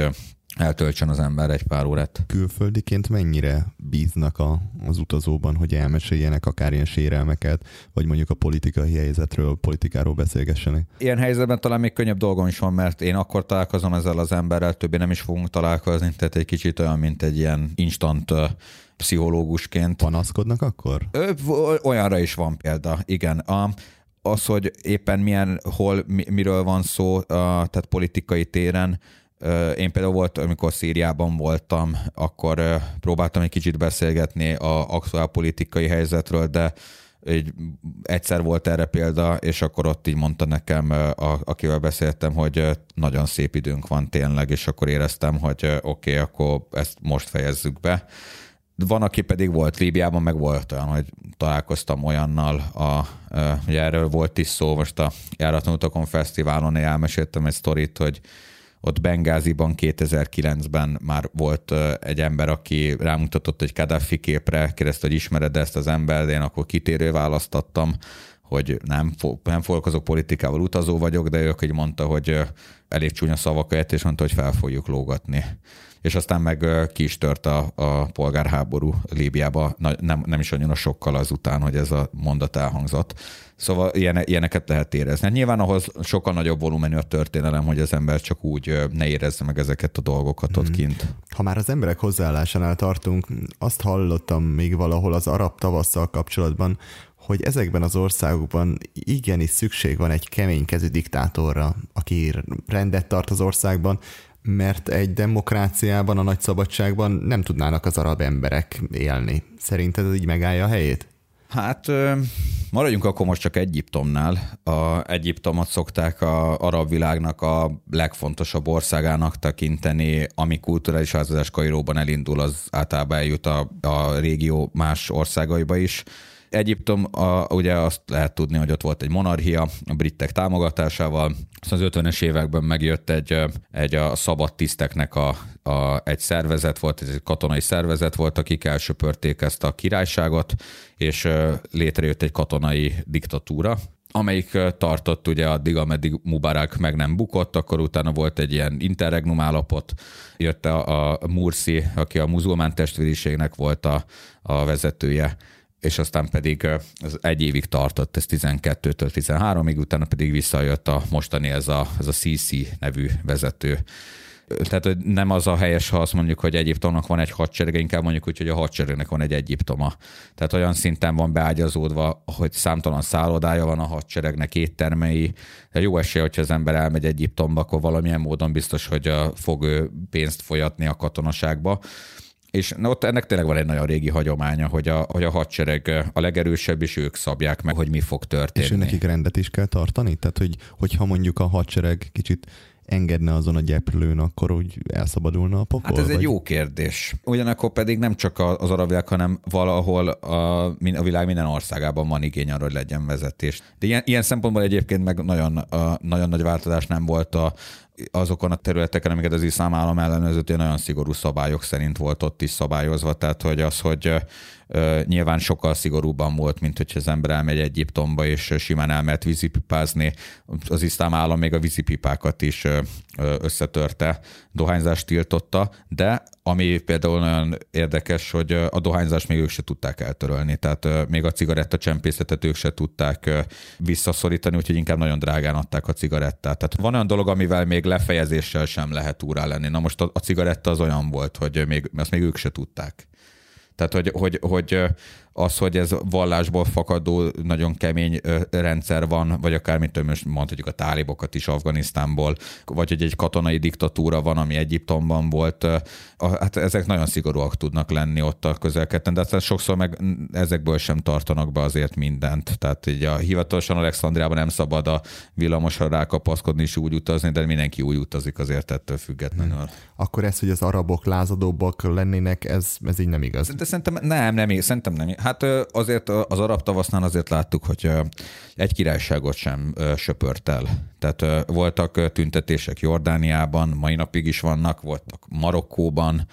eltöltsön az ember egy pár órát. Külföldiként mennyire bíznak a, az utazóban, hogy elmeséljenek akár ilyen sérelmeket, vagy mondjuk a politikai helyzetről, a politikáról beszélgessenek? Ilyen helyzetben talán még könnyebb dolgom is van, mert én akkor találkozom ezzel az emberrel, többé nem is fogunk találkozni, tehát egy kicsit olyan, mint egy ilyen instant pszichológusként. Panaszkodnak akkor? Ö, olyanra is van példa, igen. A, az, hogy éppen milyen, hol, mi, miről van szó, a, tehát politikai téren. Én például volt, amikor Szíriában voltam, akkor próbáltam egy kicsit beszélgetni az aktuál politikai helyzetről, de így egyszer volt erre példa, és akkor ott így mondta nekem, a, akivel beszéltem, hogy nagyon szép időnk van tényleg, és akkor éreztem, hogy oké, okay, akkor ezt most fejezzük be. Van, aki pedig volt Líbiában, meg volt olyan, hogy találkoztam olyannal, a, ugye erről volt is szó, most a Járatlan Utakon Fesztiválon elmeséltem egy sztorit, hogy ott Bengáziban kétezer-kilencben már volt egy ember, aki rámutatott egy Kadhafi képre, kérdezte, hogy ismered ezt az embert, én akkor kitérő választattam, hogy nem, nem foglalkozok politikával, utazó vagyok, de ők így mondta, hogy elég csúnya szavakat, és mondta, hogy fel fogjuk lógatni. És aztán meg ki is tört a, a polgárháború Líbiába, nem, nem is annyira sokkal azután, hogy ez a mondat elhangzott. Szóval ilyen, ilyeneket lehet érezni. Nyilván ahhoz sokkal nagyobb volumenű a történelem, hogy az ember csak úgy ne érezze meg ezeket a dolgokat ott kint. Ha már az emberek hozzáállásánál tartunk, azt hallottam még valahol az arab tavasszal kapcsolatban, hogy ezekben az országokban igenis szükség van egy keménykezű diktátorra, aki rendet tart az országban, mert egy demokráciában, a nagy szabadságban nem tudnának az arab emberek élni. Szerinted ez így megállja a helyét? Hát maradjunk akkor most csak Egyiptomnál. A Egyiptomot szokták az arab világnak a legfontosabb országának tekinteni, ami kulturális változás Kairóban elindul, az általában eljut a, a régió más országaiba is. Egyiptom, a, ugye azt lehet tudni, hogy ott volt egy monarchia a britek támogatásával, az ötvenes években megjött egy, egy a szabad tiszteknek a, a, egy szervezet volt, egy katonai szervezet volt, akik elsöpörték ezt a királyságot, és létrejött egy katonai diktatúra, amelyik tartott ugye addig, ameddig Mubarak meg nem bukott, akkor utána volt egy ilyen interregnum állapot, jött a, a Mursi, aki a muzulmán testvériségnek volt a, a vezetője, és aztán pedig ez egy évig tartott, ez tizenkettőtől tizenháromig, utána pedig visszajött a mostani ez a, ez a Sisi nevű vezető. Tehát hogy nem az a helyes, ha azt mondjuk, hogy Egyiptomnak van egy hadserege, inkább mondjuk úgy, hogy a hadseregnek van egy Egyiptoma. Tehát olyan szinten van beágyazódva, hogy számtalan szállodája van a hadseregnek, éttermei. De jó esély, hogyha az ember elmegy Egyiptomba, akkor valamilyen módon biztos, hogy fog pénzt folyatni a katonaságba. És ott ennek tényleg van egy nagyon régi hagyománya, hogy a, hogy a hadsereg a legerősebb, és ők szabják meg, hogy mi fog történni. És nekik rendet is kell tartani? Tehát, hogy, hogyha mondjuk a hadsereg kicsit engedne azon a gyeplőn, akkor úgy elszabadulna a pokol? Hát ez vagy? egy jó kérdés. Ugyanakkor pedig nem csak az arab világ, hanem valahol a, a világ minden országában van igény arra, hogy legyen vezetés. De ilyen, ilyen szempontból egyébként meg nagyon, a, nagyon nagy változás nem volt a azokon a területeken, amiket az iszlám állam ellenőrzött, nagyon szigorú szabályok szerint volt ott is szabályozva, tehát hogy az, hogy uh, nyilván sokkal szigorúbban volt, mint hogyha az ember elmegy Egyiptomba, és simán elmehet vízipipázni. Az iszlám állam még a vízipipákat is uh, összetörte, dohányzást tiltotta, de ami például nagyon érdekes, hogy a dohányzást még ők se tudták eltörölni, tehát még a cigarettacsempészetet ők se tudták visszaszorítani, úgyhogy inkább nagyon drágán adták a cigarettát. Tehát van olyan dolog, amivel még lefejezéssel sem lehet úrrá lenni. Na most a, a cigaretta az olyan volt, hogy még, azt még ők se tudták. Tehát, hogy, hogy, hogy az, hogy ez vallásból fakadó, nagyon kemény rendszer van, vagy akár, mint most mondhatjuk a tálibokat is Afganisztánból, vagy hogy egy katonai diktatúra van, ami Egyiptomban volt, hát ezek nagyon szigorúak tudnak lenni ott a közel-keleten, de aztán sokszor meg ezekből sem tartanak be azért mindent. Tehát így a hivatalosan Alexandriában nem szabad a villamosra rákapaszkodni és úgy utazni, de mindenki úgy utazik azért ettől függetlenül. Hmm. Akkor ez, hogy az arabok lázadóbbak lennének, ez, ez így nem igaz? De szerintem nem, nem, szerintem nem. Hát azért az arab tavasznál azért láttuk, hogy egy királyságot sem söpört el. Tehát voltak tüntetések Jordániában, mai napig is vannak, voltak Marokkóban,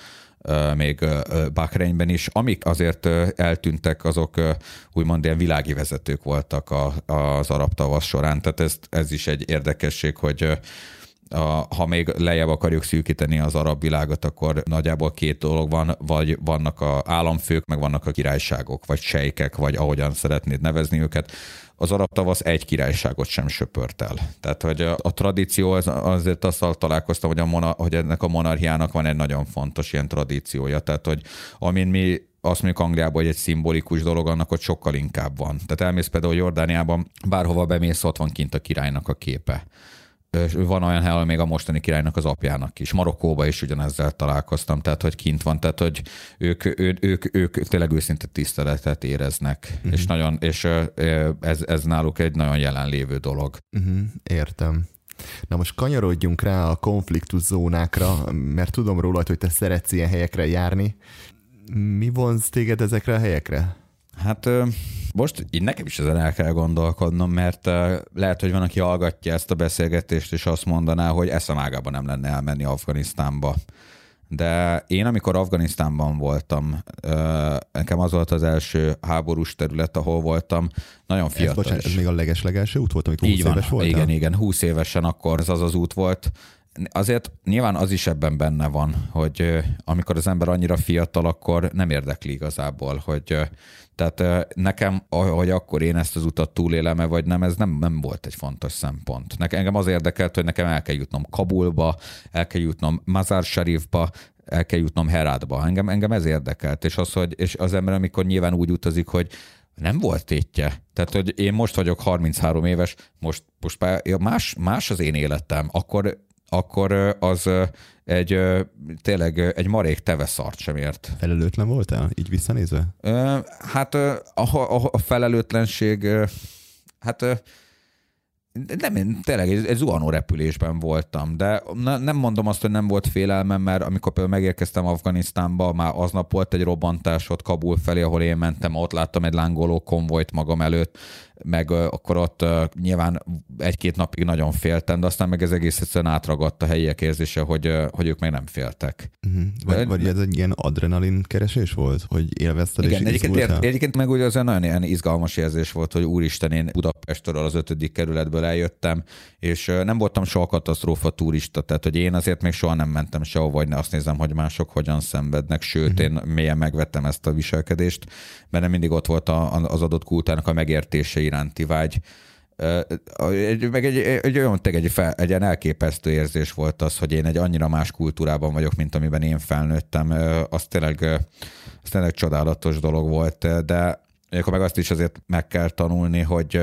még Bahreinben is. Amik azért eltűntek, azok úgymond ilyen világi vezetők voltak az arab tavasz során. Tehát ez, ez is egy érdekesség, hogy a, ha még lejjebb akarjuk szűkíteni az arab világot, akkor nagyjából két dolog van, vagy vannak a államfők, meg vannak a királyságok, vagy sejkek, vagy ahogyan szeretnéd nevezni őket. Az arab tavasz egy királyságot sem söpört el. Tehát, hogy a, a tradíció, az, azért azzal találkoztam, hogy, a mona, hogy ennek a monarchiának van egy nagyon fontos ilyen tradíciója. Tehát, hogy amin mi azt mondjuk Angliában, hogy egy szimbolikus dolog, annak ott sokkal inkább van. Tehát elmész például Jordániában, bárhova bemész, ott van kint a királynak a képe. Van olyan hely, ahol még a mostani királynak az apjának is. Marokkóban is ugyanezzel találkoztam, tehát hogy kint van, tehát hogy ők, ő, ők, ők tényleg őszinte tiszteletet éreznek, uh-huh. és, nagyon, és ez, ez náluk egy nagyon jelenlévő dolog. Uh-huh. Értem. Na most kanyarodjunk rá a konfliktus zónákra, mert tudom róla, hogy te szeretsz ilyen helyekre járni. Mi vonz téged ezekre a helyekre? Hát most így nekem is ezen el kell gondolkodnom, mert lehet, hogy van, aki hallgatja ezt a beszélgetést, és azt mondaná, hogy eszem ágában nem lenne elmenni Afganisztánba. De én, amikor Afganisztánban voltam, nekem az volt az első háborús terület, ahol voltam, nagyon fiatal. Ez, bocsánat, ez még a legeslegelső út volt, amikor így húsz van, éves voltál? Igen, igen, húsz évesen akkor az az, az út volt. Azért nyilván az is ebben benne van, hogy amikor az ember annyira fiatal, akkor nem érdekli igazából, hogy tehát nekem, hogy akkor én ezt az utat túlélem-e, vagy nem, ez nem, nem volt egy fontos szempont. Nekem, engem az érdekelt, hogy nekem el kell jutnom Kabulba, el kell jutnom Mazar Sharifba, el kell jutnom Herátba. Engem, engem ez érdekelt, és az, hogy és az ember, amikor nyilván úgy utazik, hogy nem volt tétje. Tehát, hogy én most vagyok harminchárom éves, most, most más, más az én életem, akkor akkor az egy tényleg egy marék teveszart sem ért. Felelőtlen voltál, így visszanézve? Hát a, a felelőtlenség, hát nem, tényleg egy, egy zuhanó repülésben voltam, de nem mondom azt, hogy nem volt félelmem, mert amikor például megérkeztem Afganisztánba, már aznap volt egy robbantás ott Kabul felé, ahol én mentem, ott láttam egy lángoló konvojt magam előtt, meg akkor ott uh, nyilván egy-két napig nagyon féltem, de aztán meg ez egész egyszerűen átragadt a helyiek érzése, hogy, uh, hogy ők meg nem féltek. Uh-huh. Vagy, vagy ez egy ilyen adrenalin keresés volt? Hogy élvezted igen, és egyébként, ért, egyébként meg ugye az nagyon ilyen izgalmas érzés volt, hogy úristen, én Budapestről az ötödik kerületből eljöttem, és uh, nem voltam soha katasztrófa turista, tehát hogy én azért még soha nem mentem sehova, vagy ne azt nézem, hogy mások hogyan szenvednek, sőt, uh-huh. én mélyen megvettem ezt a viselkedést, mert nem mindig ott volt a, az adott kultúrának a megértése iránti vágy. Egy, meg egy, egy olyan egy, fel, egy ilyen elképesztő érzés volt az, hogy én egy annyira más kultúrában vagyok, mint amiben én felnőttem. Az tényleg, az tényleg csodálatos dolog volt, de akkor meg azt is azért meg kell tanulni, hogy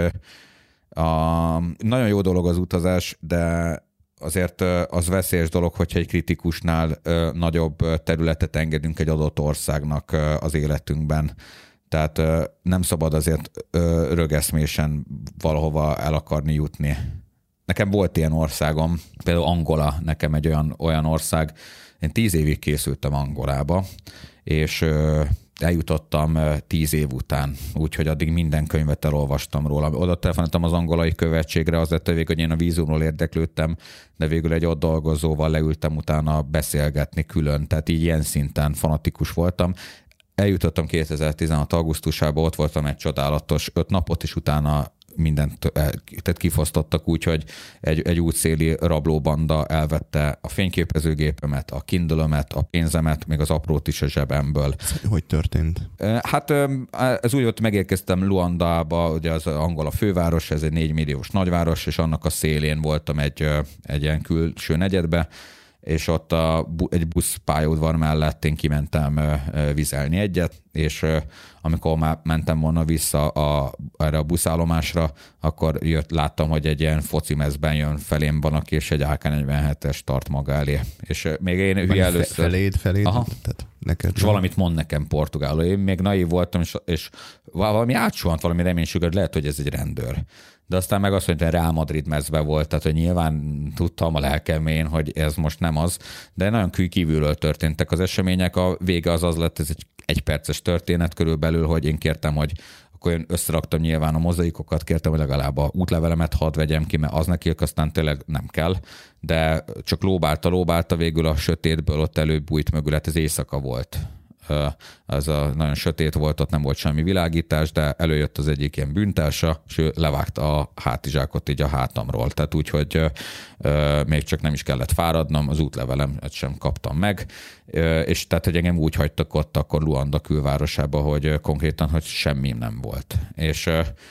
a, nagyon jó dolog az utazás, de azért az veszélyes dolog, hogyha egy kritikusnál nagyobb területet engedünk egy adott országnak az életünkben. Tehát nem szabad azért rögeszmésen valahova el akarni jutni. Nekem volt ilyen országom, például Angola, nekem egy olyan, olyan ország, én tíz évig készültem Angolába, és eljutottam tíz év után, úgyhogy addig minden könyvet elolvastam róla. Oda telefonáltam az angolai követségre, az lett a vég, hogy én a vízumról érdeklődtem, de végül egy ott dolgozóval leültem utána beszélgetni külön, tehát így ilyen szinten fanatikus voltam. Eljutottam kétezer-tizenhat augusztusában, ott voltam egy csodálatos öt napot, és utána mindent tehát kifosztottak úgy, hogy egy, egy útszéli rablóbanda elvette a fényképezőgépemet, a Kindle-ömet, a pénzemet, még az aprót is a zsebemből. Hogy történt? Hát ez úgy volt, megérkeztem Luandába, ugye az Angola főváros, ez egy négy milliós nagyváros, és annak a szélén voltam egy, egy ilyen külső negyedbe, és ott a, egy buszpályaudvar mellett én kimentem vizelni egyet, és amikor már mentem volna vissza a, erre a buszállomásra, akkor jött, láttam, hogy egy ilyen foci mezben jön felém valaki, és egy á ká negyvenhetes tart maga elé. És még én hülye először... Feléd, feléd? Tehát neked és valamit mond nekem portugálul. Én még naív voltam, és, és valami átsuhant, valami reménysugár, lehet, hogy ez egy rendőr. De aztán meg azt mondta, hogy Real Madrid mezbe volt, tehát hogy nyilván tudtam a lelkemén, hogy ez most nem az, de nagyon kívülről történtek az események. A vége az az lett, ez egy egyperces történet körülbelül, hogy én kértem, hogy akkor én összeraktam nyilván a mozaikokat, kértem, hogy legalább a útlevelemet hadd vegyem ki, mert az nekik aztán tényleg nem kell, de csak lóbálta, lóbálta végül a sötétből ott előbb bújt mögül, hát ez éjszaka volt. ez a nagyon sötét volt, ott nem volt semmi világítás, de előjött az egyik ilyen bűntársa, és ő levágta a hátizsákot így a hátamról. Tehát úgy, hogy még csak nem is kellett fáradnom, az útlevelemet sem kaptam meg, és tehát, hogy engem úgy hagytak ott akkor Luanda külvárosába, hogy konkrétan, hogy semmi nem volt. És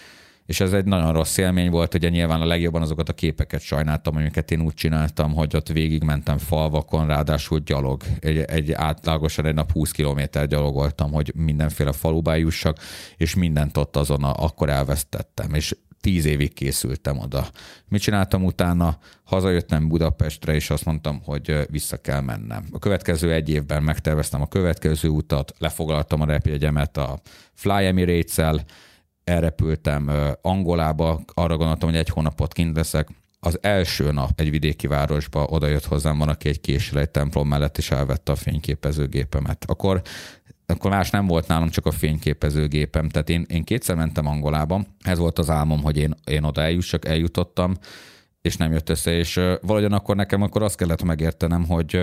És ez egy nagyon rossz élmény volt, ugye nyilván a legjobban azokat a képeket sajnáltam, amiket én úgy csináltam, hogy ott végigmentem falvakon, ráadásul gyalog. Egy, egy átlagosan egy nap húsz kilométer gyalogoltam, hogy mindenféle falubá jussak, és mindent ott azon a, akkor elvesztettem. És tíz évig készültem oda. Mit csináltam utána? Hazajöttem Budapestre, és azt mondtam, hogy vissza kell mennem. A következő egy évben megterveztem a következő utat, lefoglaltam a repjegyemet a Fly Emirates-el, elrepültem Angolába, arra gondoltam, hogy egy hónapot kint leszek. Az első nap egy vidéki városba odajött hozzám van, aki egy késsel egy templom mellett is elvette a fényképezőgépemet. Akkor, akkor más nem volt nálam, csak a fényképezőgépem. Tehát én, én kétszer mentem Angolába. Ez volt az álmom, hogy én, én oda eljussak, eljutottam, és nem jött össze. És valahogyan akkor nekem akkor azt kellett megértenem, hogy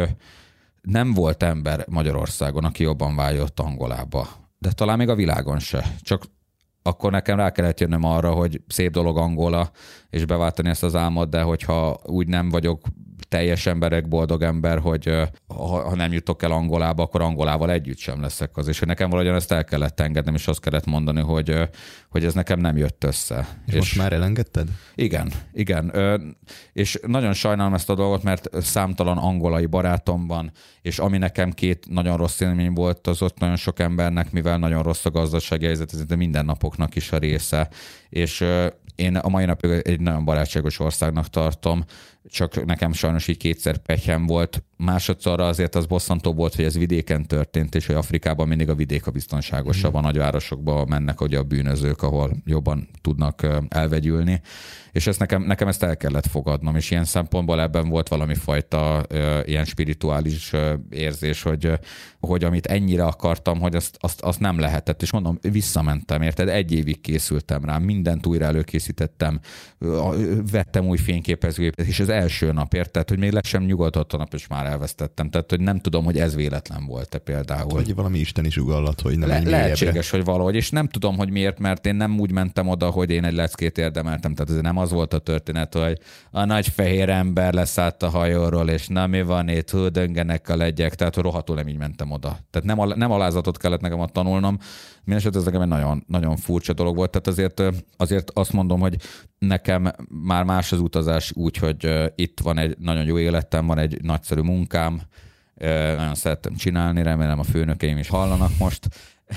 nem volt ember Magyarországon, aki jobban vágyott Angolába. De talán még a világon se. Csak akkor nekem rá kellett jönnöm arra, hogy szép dolog Angola, és beváltani ezt az álmot, de hogyha úgy nem vagyok teljes emberek, boldog ember, hogy ha, ha nem jutok el Angolába, akkor Angolával együtt sem leszek az. És hogy nekem valahogyan ezt el kellett engednem, és azt kellett mondani, hogy, hogy ez nekem nem jött össze. És, és most már elengedted? Igen, igen. És nagyon sajnálom ezt a dolgot, mert számtalan angolai barátom van, és ami nekem két nagyon rossz élmény volt, az ott nagyon sok embernek, mivel nagyon rossz a gazdasági helyzet, ez mindennapoknak is a része. És én a mai napig egy nagyon barátságos országnak tartom, csak nekem sajnos így kétszer pechem volt. Másodszorra azért az bosszantó volt, hogy ez vidéken történt, és hogy Afrikában mindig a vidék a biztonságosabb, a nagyvárosokba mennek ugye a bűnözők, ahol jobban tudnak elvegyülni. És ezt nekem, nekem ezt el kellett fogadnom, és ilyen szempontból ebben volt valami fajta uh, ilyen spirituális uh, érzés, hogy, uh, hogy amit ennyire akartam, hogy azt, azt, azt nem lehetett. És mondom, visszamentem, érted? Egy évig készültem rá, mindent újra előkészítettem, uh, vettem új fényképezőgépet, és az első nap, érted? Hogy még le sem nyugodott a nap, és már elvesztettem. Tehát, hogy nem tudom, hogy ez véletlen volt-e például. Vagy valami isteni zsugallat, hogy nem Le- ennyi Lehetséges, hogy valahogy, és nem tudom, hogy miért, mert én nem úgy mentem oda, hogy én egy leckét érdemeltem, tehát ez nem az volt a történet, hogy a nagy fehér ember leszállt a hajóról, és na mi van itt, hú, döngenek a legyek, tehát rohadtul nem így mentem oda. Tehát nem, nem alázatot kellett nekem ott tanulnom, mindenesetre ez nekem egy nagyon, nagyon furcsa dolog volt, tehát azért, azért azt mondom, hogy nekem már más az utazás úgy, hogy itt van egy nagyon jó életem, van egy nagyszerű munkám, nagyon szerettem csinálni, remélem a főnökeim is hallanak most.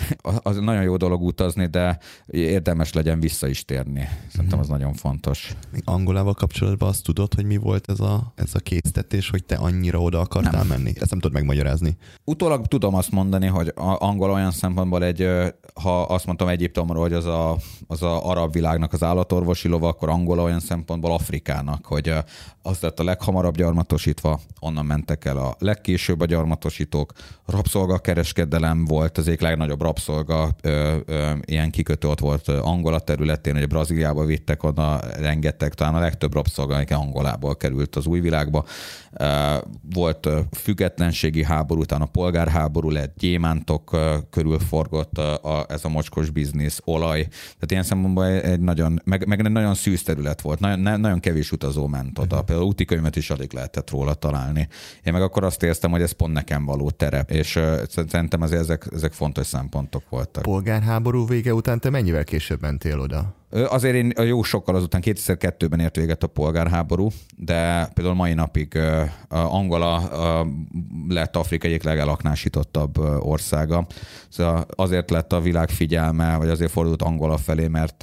Az nagyon jó dolog utazni, de érdemes legyen vissza is térni. Szerintem az nagyon fontos. Angolával kapcsolatban azt tudod, hogy mi volt ez a, ez a késztetés, hogy te annyira oda akartál nem. menni? Ezt nem tudod megmagyarázni. Utólag tudom azt mondani, hogy Angola olyan szempontból egy, ha azt mondtam Egyiptomról, hogy az a, az a arab világnak az állatorvosi lova, akkor Angola olyan szempontból Afrikának, hogy az lett a leghamarabb gyarmatosítva, onnan mentek el a legkésőbb a gyarmatosítók, rabszolgakereskedelem volt, az egyik legnagyobb rabszolga ö, ö, ilyen kikötő ott volt Angola területén, hogy Brazíliába vittek oda rengeteg, talán a legtöbb rabszolga, aki Angolából került az új világba. Volt függetlenségi háború, utána polgárháború lett, gyémántok körül forgott a, a, ez a mocskos biznisz, olaj. Tehát ilyen szempontból egy nagyon, meg, meg egy nagyon szűz terület volt. Nagyon, nagyon kevés utazó ment oda. Például útikönyvet is alig lehetett róla találni. Én meg akkor azt éreztem, hogy ez pont nekem való terep, és szerintem azért ezek, ezek fontos szempontok voltak. Polgárháború vége után te mennyivel később mentél oda? Azért én jó sokkal azután kétezer-kettőben ért véget a polgárháború, de például mai napig Angola lett Afrika egyik legelaknásítottabb országa. Szóval azért lett a világ figyelme, vagy azért fordult Angola felé, mert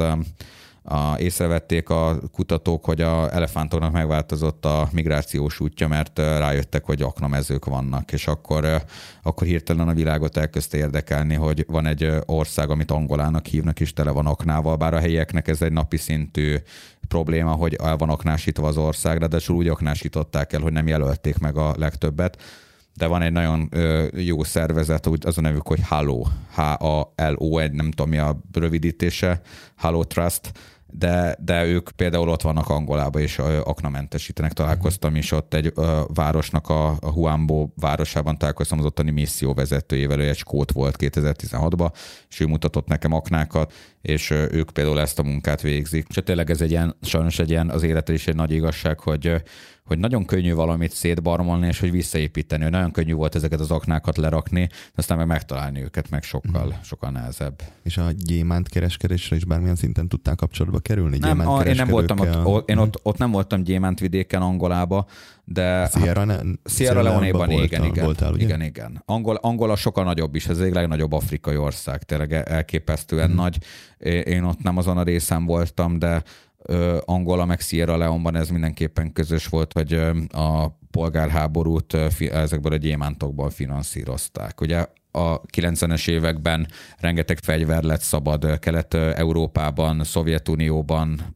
A, észrevették a kutatók, hogy a elefántoknak megváltozott a migrációs útja, mert rájöttek, hogy aknamezők vannak, és akkor, akkor hirtelen a világot elkezdte érdekelni, hogy van egy ország, amit Angolának hívnak, és tele van aknával, bár a helyieknek ez egy napi szintű probléma, hogy el van aknásítva az ország, de úgy aknásították el, hogy nem jelölték meg a legtöbbet. De van egy nagyon ö, jó szervezet, az a nevük, hogy Halo, H A L O, egy nem tudom mi a rövidítése, Halo Trust, de, de ők például ott vannak Angolába, és aknamentesítenek. Találkoztam is ott egy ö, városnak, a, a Huambo városában találkoztam az ottani misszió vezetőjével, ő egy skót volt kétezer-tizenhatban, és ő mutatott nekem aknákat, és ö, ők például ezt a munkát végzik. És tényleg ez egy ilyen, sajnos egy ilyen, az életre is egy nagy igazság, hogy hogy nagyon könnyű valamit szétbarmolni, és hogy visszaépíteni, hogy nagyon könnyű volt ezeket az aknákat lerakni, de aztán meg megtalálni őket, meg sokkal, mm. sokkal nehezebb. És a gyémánt kereskedésre is bármilyen szinten tudtál kapcsolatba kerülni? Nem, a, én nem voltam ott, én ott, ott nem voltam gyémánt vidéken Angolába, de Sierra, ne, Sierra Leone-ban igen, igen, voltál, ugye? igen, igen. Angola, Angola sokkal nagyobb is, ez egy legnagyobb afrikai ország, tényleg elképesztően mm. nagy. Én ott nem azon a részen voltam, de Angola meg Sierra Leone-ban ez mindenképpen közös volt, hogy a polgárháborút ezekből a gyémántokból finanszírozták. Ugye a kilencvenes években rengeteg fegyver lett szabad Kelet-Európában, Szovjetunióban,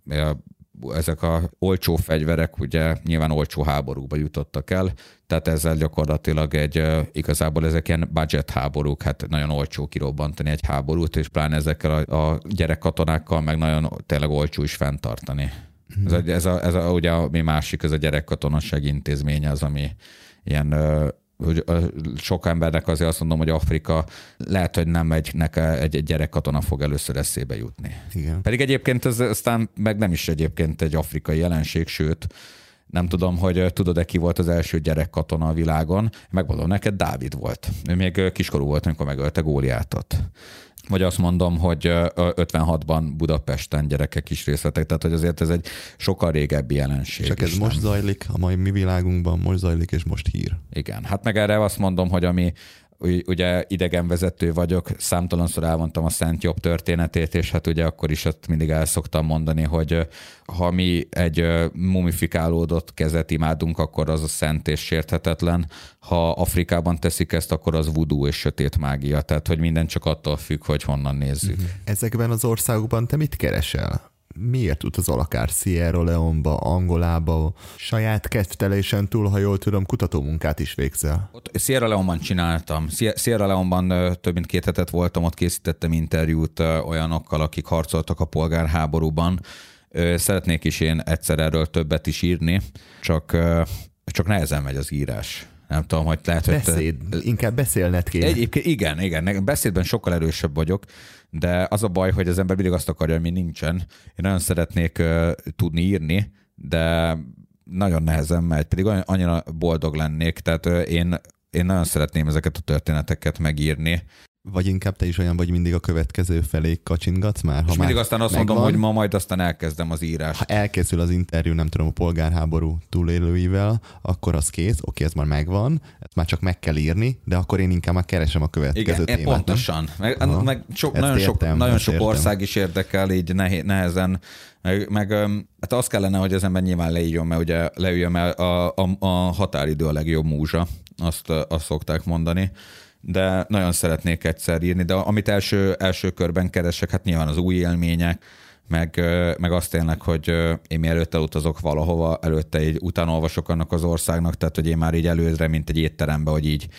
ezek a olcsó fegyverek ugye nyilván olcsó háborúba jutottak el, tehát ezzel gyakorlatilag egy, igazából ezek ilyen budget háborúk, hát nagyon olcsó kirobbantani egy háborút, és pláne ezekkel a, a gyerekkatonákkal meg nagyon tényleg olcsó is fenntartani. Mm. Ez, a, ez, a, ez a, ugye a mi másik, ez a gyerekkatonaság intézménye az, ami ilyen hogy sok embernek azért azt mondom, hogy Afrika lehet, hogy nem egy, egy, egy gyerekkatona fog először eszébe jutni. Igen. Pedig egyébként ez aztán meg nem is egyébként egy afrikai jelenség, sőt, nem tudom, hogy tudod-e ki volt az első gyerekkatona a világon. Megmondom neked, Dávid volt. Ő még kiskorú volt, amikor megölte Góliátot. Vagy azt mondom, hogy ötvenhatban Budapesten gyerekek is részt vettek, tehát hogy azért ez egy sokkal régebbi jelenség. Csak ez most zajlik, a mai mi világunkban most zajlik, és most hír. Igen, hát meg erre azt mondom, hogy ami ugye idegenvezető vagyok, számtalanszor elmondtam a Szent Jobb történetét, és hát ugye akkor is ott mindig el szoktam mondani, hogy ha mi egy mumifikálódott kezet imádunk, akkor az a szent és sérthetetlen. Ha Afrikában teszik ezt, akkor az vudú és sötét mágia. Tehát, hogy minden csak attól függ, hogy honnan nézzük. Ezekben az országokban te mit keresel? Miért utazol akár Sierra Leone-ba, Angolába, saját kedvtelésen túl, ha jól tudom, kutatómunkát is végzel? Ott Sierra Leone-ban csináltam. Sierra Leone-ban több mint két hetet voltam, ott készítettem interjút olyanokkal, akik harcoltak a polgárháborúban. Szeretnék is én egyszer erről többet is írni, csak, csak nehezen megy az írás. Nem tudom, hogy lehet, hogy... Beszéd, te... inkább beszélned kéne. Egyébként igen, igen. Beszédben sokkal erősebb vagyok, de az a baj, hogy az ember mindig azt akarja, ami nincsen. Én nagyon szeretnék uh, tudni írni, de nagyon nehezen megy, pedig annyira boldog lennék, tehát uh, én, én nagyon szeretném ezeket a történeteket megírni. Vagy inkább te is olyan vagy, mindig a következő felé kacsingatsz már? Ha és már mindig aztán azt megvan, mondom, hogy ma majd aztán elkezdem az írást. Ha elkészül az interjú, nem tudom, a polgárháború túlélőivel, akkor az kész, oké, ez már megvan, ezt már csak meg kell írni, de akkor én inkább már keresem a következő igen, témát. Pontosan. Meg, meg sok, nagyon értem, sok, nagyon sok értem. ország is érdekel, így nehezen. Meg, meg hát az kellene, hogy az ember nyilván leírjon, mert ugye leüljön, mert a, a, a határidő a legjobb múzsa, azt, azt szokták mondani. De nagyon szeretnék egyszer írni, de amit első, első körben keresek, hát nyilván az új élmények, meg, meg azt tényleg, hogy én mielőtt elutazok valahova, előtte így utána olvasok annak az országnak, tehát hogy én már így előre, mint egy étterembe, hogy így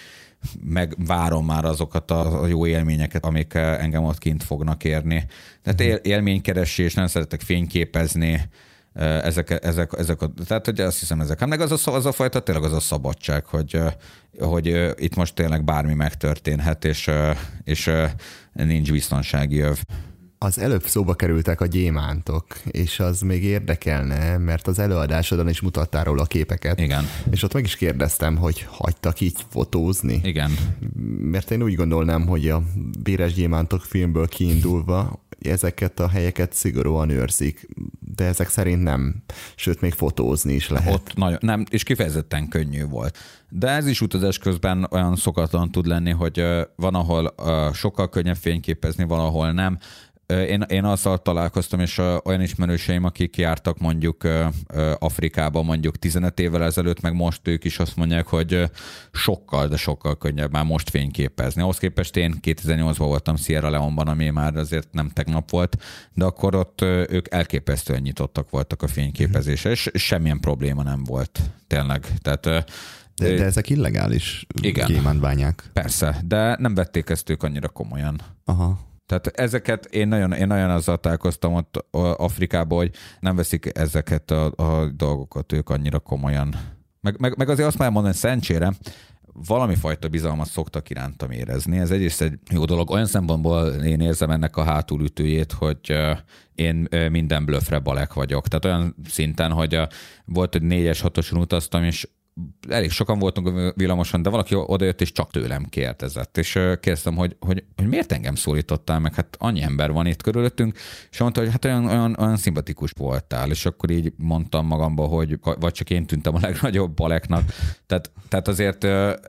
megvárom már azokat a jó élményeket, amik engem ott kint fognak érni. Tehát él, élménykeresés, nem szeretek fényképezni, Ezek, ezek, ezek a, tehát hogy azt hiszem ezek. Meg az a, az a fajta tényleg az a szabadság, hogy, hogy itt most tényleg bármi megtörténhet, és, és nincs biztonsági öv. Az előbb szóba kerültek a gyémántok, és az még érdekelne, mert az előadásodon is mutattál róla a képeket. Igen. És ott meg is kérdeztem, hogy hagytak így fotózni. Igen. Mert én úgy gondolnám, hogy a Véres gyémántok filmből kiindulva ezeket a helyeket szigorúan őrzik, de ezek szerint nem, sőt még fotózni is lehet. Ott nagyon, nem, és kifejezetten könnyű volt. De ez is utazás közben olyan szokatlan tud lenni, hogy van, ahol sokkal könnyebb fényképezni, van, ahol nem. Én, én azzal találkoztam, és olyan ismerőseim, akik jártak mondjuk Afrikába mondjuk tizenöt évvel ezelőtt, meg most ők is azt mondják, hogy sokkal, de sokkal könnyebb már most fényképezni. Ahhoz képest én kétezer-nyolcban voltam Sierra Leone-ban, ami már azért nem tegnap volt, de akkor ott ők elképesztően nyitottak voltak a fényképezésre, és semmilyen probléma nem volt, tényleg. Tehát De, de ezek illegális igen, gyémántbányák. Persze, de nem vették ezt ők annyira komolyan. Aha. Tehát ezeket én nagyon, én nagyon azzal találkoztam ott Afrikában, hogy nem veszik ezeket a, a dolgokat ők annyira komolyan. Meg, meg, meg azért azt már mondani, szerencsére valami fajta bizalmat szoktak irántam érezni. Ez egyrészt egy jó dolog. Olyan szempontból én érzem ennek a hátulütőjét, hogy én minden blöffre balek vagyok. Tehát olyan szinten, hogy volt egy négyes, hatoson utaztam, és elég sokan voltunk villamoson, de valaki odajött és csak tőlem kérdezett. És kérdeztem, hogy, hogy, hogy miért engem szólítottál meg? Hát annyi ember van itt körülöttünk, és mondta, hogy hát olyan, olyan, olyan szimpatikus voltál, és akkor így mondtam magamba, hogy vagy csak én tűntem a legnagyobb baleknak. Tehát, tehát azért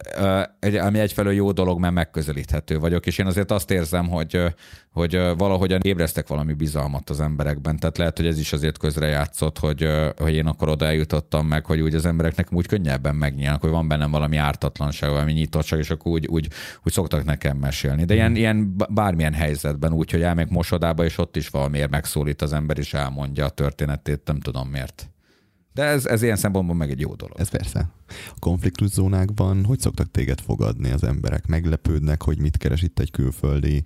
ami egyfelől jó dolog, mert megközelíthető vagyok, és én azért azt érzem, hogy, hogy valahogyan ébreztek valami bizalmat az emberekben. Tehát lehet, hogy ez is azért közrejátszott, hogy, hogy én akkor oda eljutottam meg, hogy úgy az embereknek úgy könnyebben megnyílnak, hogy van bennem valami ártatlanság, valami nyitottság, és akkor úgy, úgy, úgy szoktak nekem mesélni. De ilyen, ilyen bármilyen helyzetben, úgy, hogy elmegyek mosodába, és ott is valamiért megszólít az ember, és elmondja a történetét, nem tudom miért. De ez, ez ilyen szempontból meg egy jó dolog. Ez persze. A konfliktuszónákban hogy szoktak téged fogadni az emberek? Meglepődnek, hogy mit keres itt egy külföldi,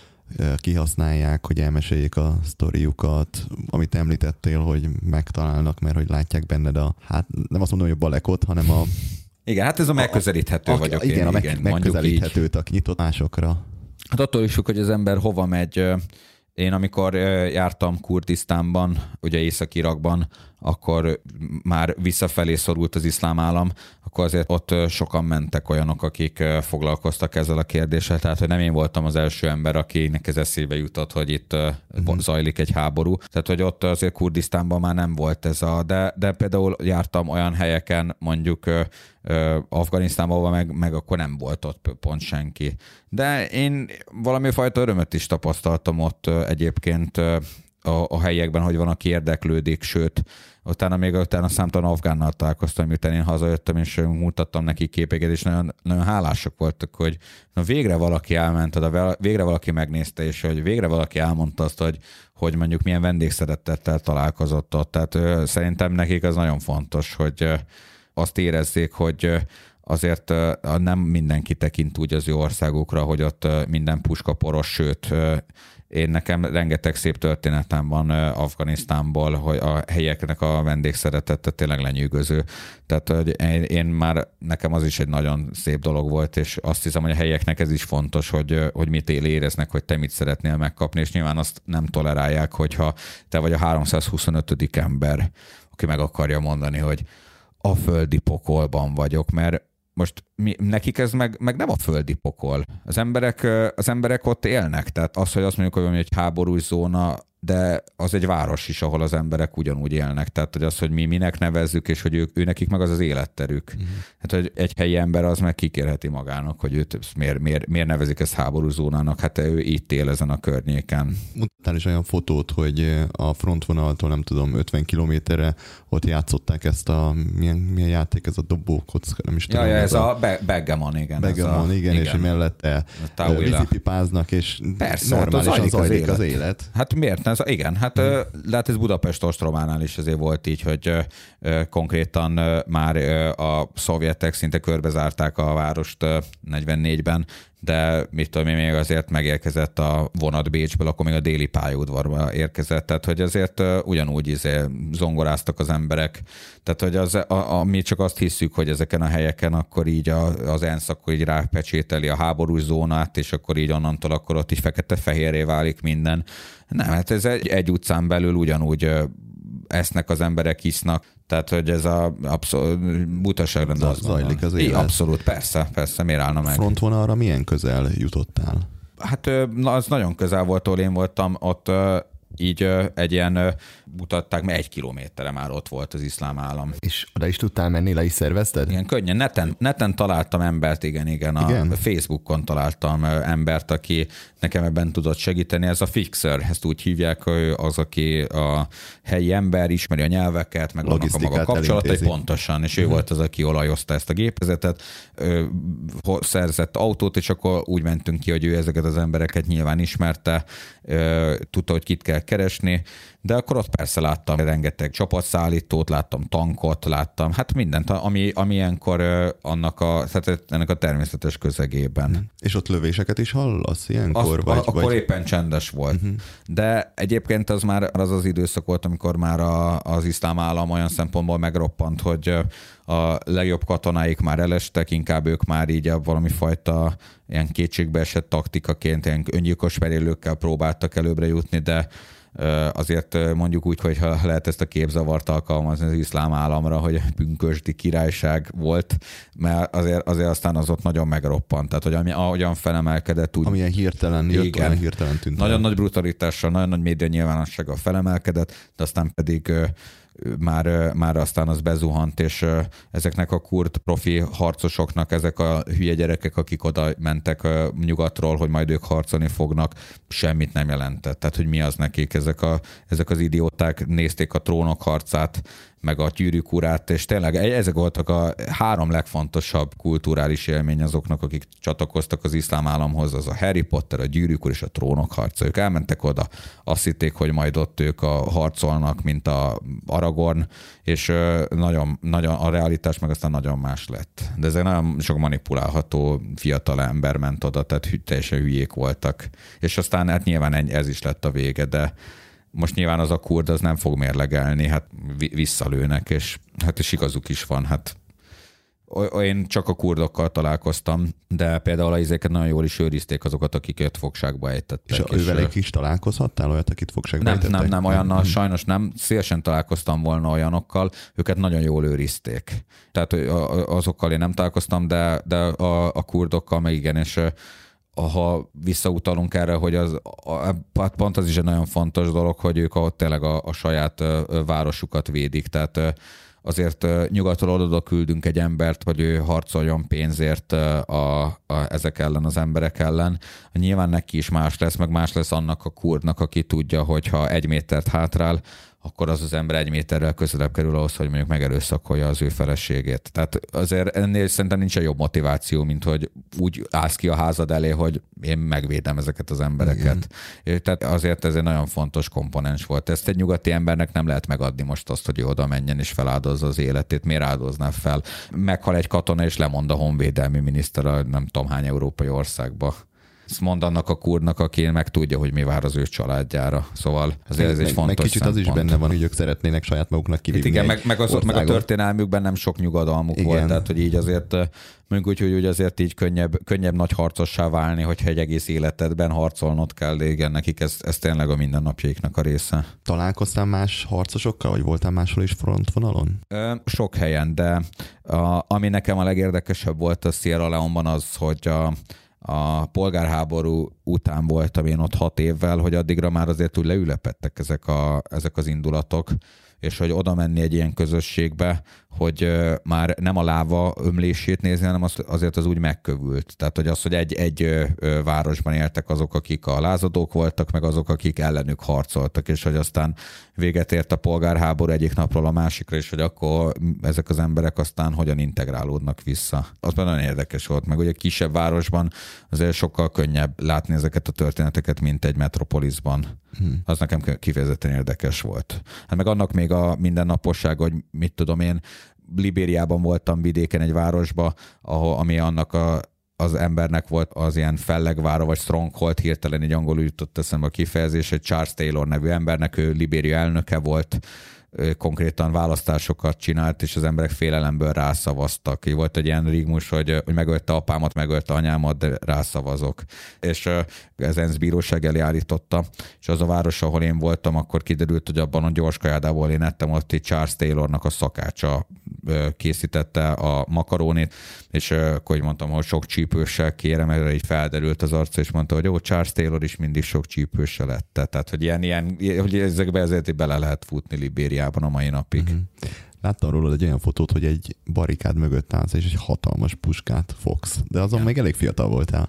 kihasználják, hogy elmeséljék a sztoriukat, amit említettél, hogy megtalálnak, mert hogy látják benned a, hát nem azt mondom, hogy a balekot, hanem a... Igen, hát ez a megközelíthető a, vagyok. Igen, én, a meg, igen, megközelíthetőt, a nyitott másokra. Hát attól is függ, hogy az ember hova megy. Én amikor jártam Kurdisztánban, ugye Észak-Irakban, akkor már visszafelé szorult az iszlám állam, akkor azért ott sokan mentek olyanok, akik foglalkoztak ezzel a kérdéssel, tehát hogy nem én voltam az első ember, akinek ez eszébe jutott, hogy itt uh-huh. zajlik egy háború. Tehát, hogy ott azért Kurdisztánban már nem volt ez a, de, de például jártam olyan helyeken, mondjuk Afganisztánban, meg, meg akkor nem volt ott pont senki. De én valami fajta örömöt is tapasztaltam ott egyébként a, a helyiekben, hogy van, aki érdeklődik, sőt, utána még utána számtalan afgánnal találkoztam, miután én hazajöttem, és mutattam neki képeket, és nagyon, nagyon hálásak voltak, hogy na végre valaki elment oda, végre valaki megnézte, és hogy végre valaki elmondta azt, hogy, hogy mondjuk milyen vendégszeretettel találkozott ott. Tehát ö, szerintem nekik az nagyon fontos, hogy ö, azt érezzék, hogy ö, azért ö, nem mindenki tekint úgy az ő országukra, hogy ott ö, minden puskaporos, sőt, ö, én nekem rengeteg szép történetem van Afganisztánból, hogy a helyeknek a vendégszeretete tényleg lenyűgöző. Tehát hogy én már, nekem az is egy nagyon szép dolog volt, és azt hiszem, hogy a helyeknek ez is fontos, hogy, hogy mit éreznek, hogy te mit szeretnél megkapni, és nyilván azt nem tolerálják, hogyha te vagy a háromszázhuszonötödik ember, aki meg akarja mondani, hogy a földi pokolban vagyok, mert most mi, nekik ez meg, meg nem a földi pokol. Az emberek, az emberek ott élnek, tehát az, hogy azt mondjuk, hogy valami egy háborús zóna, de az egy város is, ahol az emberek ugyanúgy élnek. Tehát, hogy az, hogy mi minek nevezzük, és hogy ők, ő nekik meg az az életterük. Uh-huh. Hát, hogy egy helyi ember az meg kikérheti magának, hogy őt miért, miért, miért nevezik ezt háborús zónának. Hát ő itt él ezen a környéken. Mutattál is olyan fotót, hogy a frontvonaltól nem tudom, ötven kilométerre ott játszották ezt a, milyen, milyen játék ez a dobókocka, nem is tudom. Ja, ja, ez a, a Backgammon, igen. Backgammon, a, igen, igen, és mellette vízipipáznak, és persze, normálisan hát zajlik az élet. az élet. Hát miért? Ez, igen, hát hmm. lehet ez Budapest ostrománál is azért volt így, hogy konkrétan már a szovjetek szinte körbezárták a várost negyvennégyben, de mit tudom én, még azért megérkezett a vonat Bécsből, akkor még a déli pályaudvarba érkezett, tehát hogy azért ugyanúgy izé zongoráztak az emberek, tehát hogy az, a, a, mi csak azt hiszük, hogy ezeken a helyeken akkor így a, az ENSZ akkor így rápecsételi a háborús zónát, és akkor így onnantól akkor ott így fekete-fehérré válik minden. Nem, hát ez egy, egy utcán belül ugyanúgy esznek az emberek, isznak, tehát hogy ez a abszolút butaságra az zajlik az élet. Abszolút, persze, persze, miért állna meg? Frontvonalra milyen közel jutottál? Hát az nagyon közel volt, ahol én voltam, ott így egy ilyen mutatták, mert egy kilométerre már ott volt az iszlám állam. És oda is tudtál menni, le is szervezted? Igen, könnyen. Neten, neten találtam embert, igen, igen. A igen? Facebookon találtam embert, aki nekem ebben tudott segíteni. Ez a Fixer, ezt úgy hívják, hogy az, aki a helyi ember, ismeri a nyelveket, meg vannak a maga kapcsolatai, pontosan, és ő uh-huh. volt az, aki olajozta ezt a gépezetet, ő szerzett autót, és akkor úgy mentünk ki, hogy ő ezeket az embereket nyilván ismerte, tudta, hogy kit kell elkezdtek keresni, de akkor ott persze láttam rengeteg csapatszállítót, láttam tankot, láttam, hát mindent, ami, ami ilyenkor annak a, tehát ennek a természetes közegében. És ott lövéseket is hallasz ilyenkor? Azt, vagy, akkor vagy... éppen csendes volt. Uh-huh. De egyébként az már az az időszak volt, amikor már a, az iszlám állam olyan szempontból megroppant, hogy a legjobb katonáik már elestek, inkább ők már így a valami fajta ilyen kétségbe esett taktikaként, ilyen öngyilkos merélőkkel próbáltak előbbre jutni, de azért mondjuk úgy, hogy ha lehet ezt a képzavart alkalmazni az iszlám államra, hogy pünkösdi királyság volt, mert azért, azért aztán az ott nagyon megroppant. Tehát, hogy ami, ahogyan felemelkedett, úgy... Amilyen hirtelen jött, olyan hirtelen tűnt. Nagyon el. Nagy brutalitással, nagyon nagy média nyilvánossággal felemelkedett, de aztán pedig már, már aztán az bezuhant, és ezeknek a kurd profi harcosoknak, ezek a hülye gyerekek, akik oda mentek nyugatról, hogy majd ők harcolni fognak, semmit nem jelentett. Tehát, hogy mi az nekik, ezek, a, ezek az idióták nézték a Trónok harcát, meg a Gyűrűk urát, és tényleg ezek voltak a három legfontosabb kulturális élmény azoknak, akik csatlakoztak az iszlám államhoz, az a Harry Potter, a Gyűrűk ur és a Trónok harca. Ők elmentek oda, azt hitték, hogy majd ott ők a harcolnak, mint a Aragorn, és nagyon, nagyon, a realitás meg aztán nagyon más lett. De ezek nagyon sok manipulálható fiatal ember ment oda, tehát teljesen hülyék voltak. És aztán hát nyilván ez is lett a vége, de most nyilván az a kurd az nem fog mérlegelni, hát visszalőnek, és hát is igazuk is van. Hát én csak a kurdokkal találkoztam, de például a izéket nagyon jól is őrizték azokat, akiket fogságba ejtettek. És, és ővelük is találkozhattál olyat, akit fogságba nem, ejtettek? Nem, nem, olyannal nem. Sajnos nem. Szélesen találkoztam volna olyanokkal, őket nagyon jól őrizték. Tehát azokkal én nem találkoztam, de, de a, a kurdokkal meg igen, és ha visszautalunk erre, hogy az, a, pont az is egy nagyon fontos dolog, hogy ők ott tényleg a, a saját városukat védik, tehát azért nyugatról oda küldünk egy embert, hogy ő harcoljon pénzért a, a, ezek ellen, az emberek ellen. Nyilván neki is más lesz, meg más lesz annak a kurdnak, aki tudja, hogy ha egy métert hátrál, akkor az az ember egy méterrel közelebb kerül ahhoz, hogy mondjuk megerőszakolja az ő feleségét. Tehát azért ennél szerintem nincs jobb motiváció, mint hogy úgy állsz ki a házad elé, hogy én megvédem ezeket az embereket. Igen. Tehát azért ez egy nagyon fontos komponens volt. Ezt egy nyugati embernek nem lehet megadni most azt, hogy ő oda menjen és feláldozza az életét. Miért áldozná fel? Meghal egy katona és lemond a honvédelmi miniszter a nem tudom hány európai országba. Ezt mond annak a kurdnak, aki meg tudja, hogy mi vár az ő családjára. Szóval azért ez meg, egy fontos meg kicsit szempont. Az is benne van, hogy ők szeretnének saját maguknak kivívni. Igen, meg, meg, az, meg a történelmükben nem sok nyugodalmuk igen. volt, tehát hogy így azért mondjuk úgy, hogy azért így könnyebb, könnyebb nagy harcossá válni, hogyha egy egész életedben harcolnod kell, de igen, nekik ez, ez tényleg a mindennapjaiknak a része. Találkoztál más harcosokkal, vagy voltál máshol is frontvonalon? Sok helyen, de a, ami nekem a legérdekesebb volt a Sierra Leone-ban az, hogy a A polgárháború után voltam én ott hat évvel, hogy addigra már azért úgy leülepedtek ezek, a, ezek az indulatok, és hogy oda menni egy ilyen közösségbe, hogy már nem a láva ömlését nézni, hanem az, azért az úgy megkövült. Tehát, hogy az, hogy egy, egy városban éltek azok, akik a lázadók voltak, meg azok, akik ellenük harcoltak, és hogy aztán véget ért a polgárháború egyik napról a másikra, és hogy akkor ezek az emberek aztán hogyan integrálódnak vissza. Az nagyon érdekes volt, meg ugye kisebb városban azért sokkal könnyebb látni ezeket a történeteket, mint egy metropoliszban. Hmm. Az nekem kifejezetten érdekes volt. Hát meg annak még a mindennaposság, hogy mit tudom én, Libériában voltam vidéken egy városba, ahol, ami annak a, az embernek volt az ilyen fellegvára, vagy stronghold, hirtelen így angolul jutott eszembe a kifejezés, egy Charles Taylor nevű embernek, ő Libéria elnöke volt, konkrétan választásokat csinált, és az emberek félelemből rászavaztak. Így volt egy ilyen rigmus, hogy, hogy megölte apámat, megölte anyámat, de rászavazok. És ez ENSZ bíróság elé állította, és az a város, ahol én voltam, akkor kiderült, hogy abban a gyors kajádából én ettem, ott egy Charles Taylornak a szakácsa készítette a makarónit, és akkor így mondtam, hogy sok csípőssel kérem, erre így felderült az arca, és mondta, hogy jó, Charles Taylor is mindig sok csípőssel lette. Tehát, hogy ilyen, ilyen hogy ezekbe ezért bele lehet futni Libériában a mai napig. Mm-hmm. Láttam róla egy olyan fotót, hogy egy barikád mögött állsz, és egy hatalmas puskát fogsz, de azon ja. még elég fiatal voltál.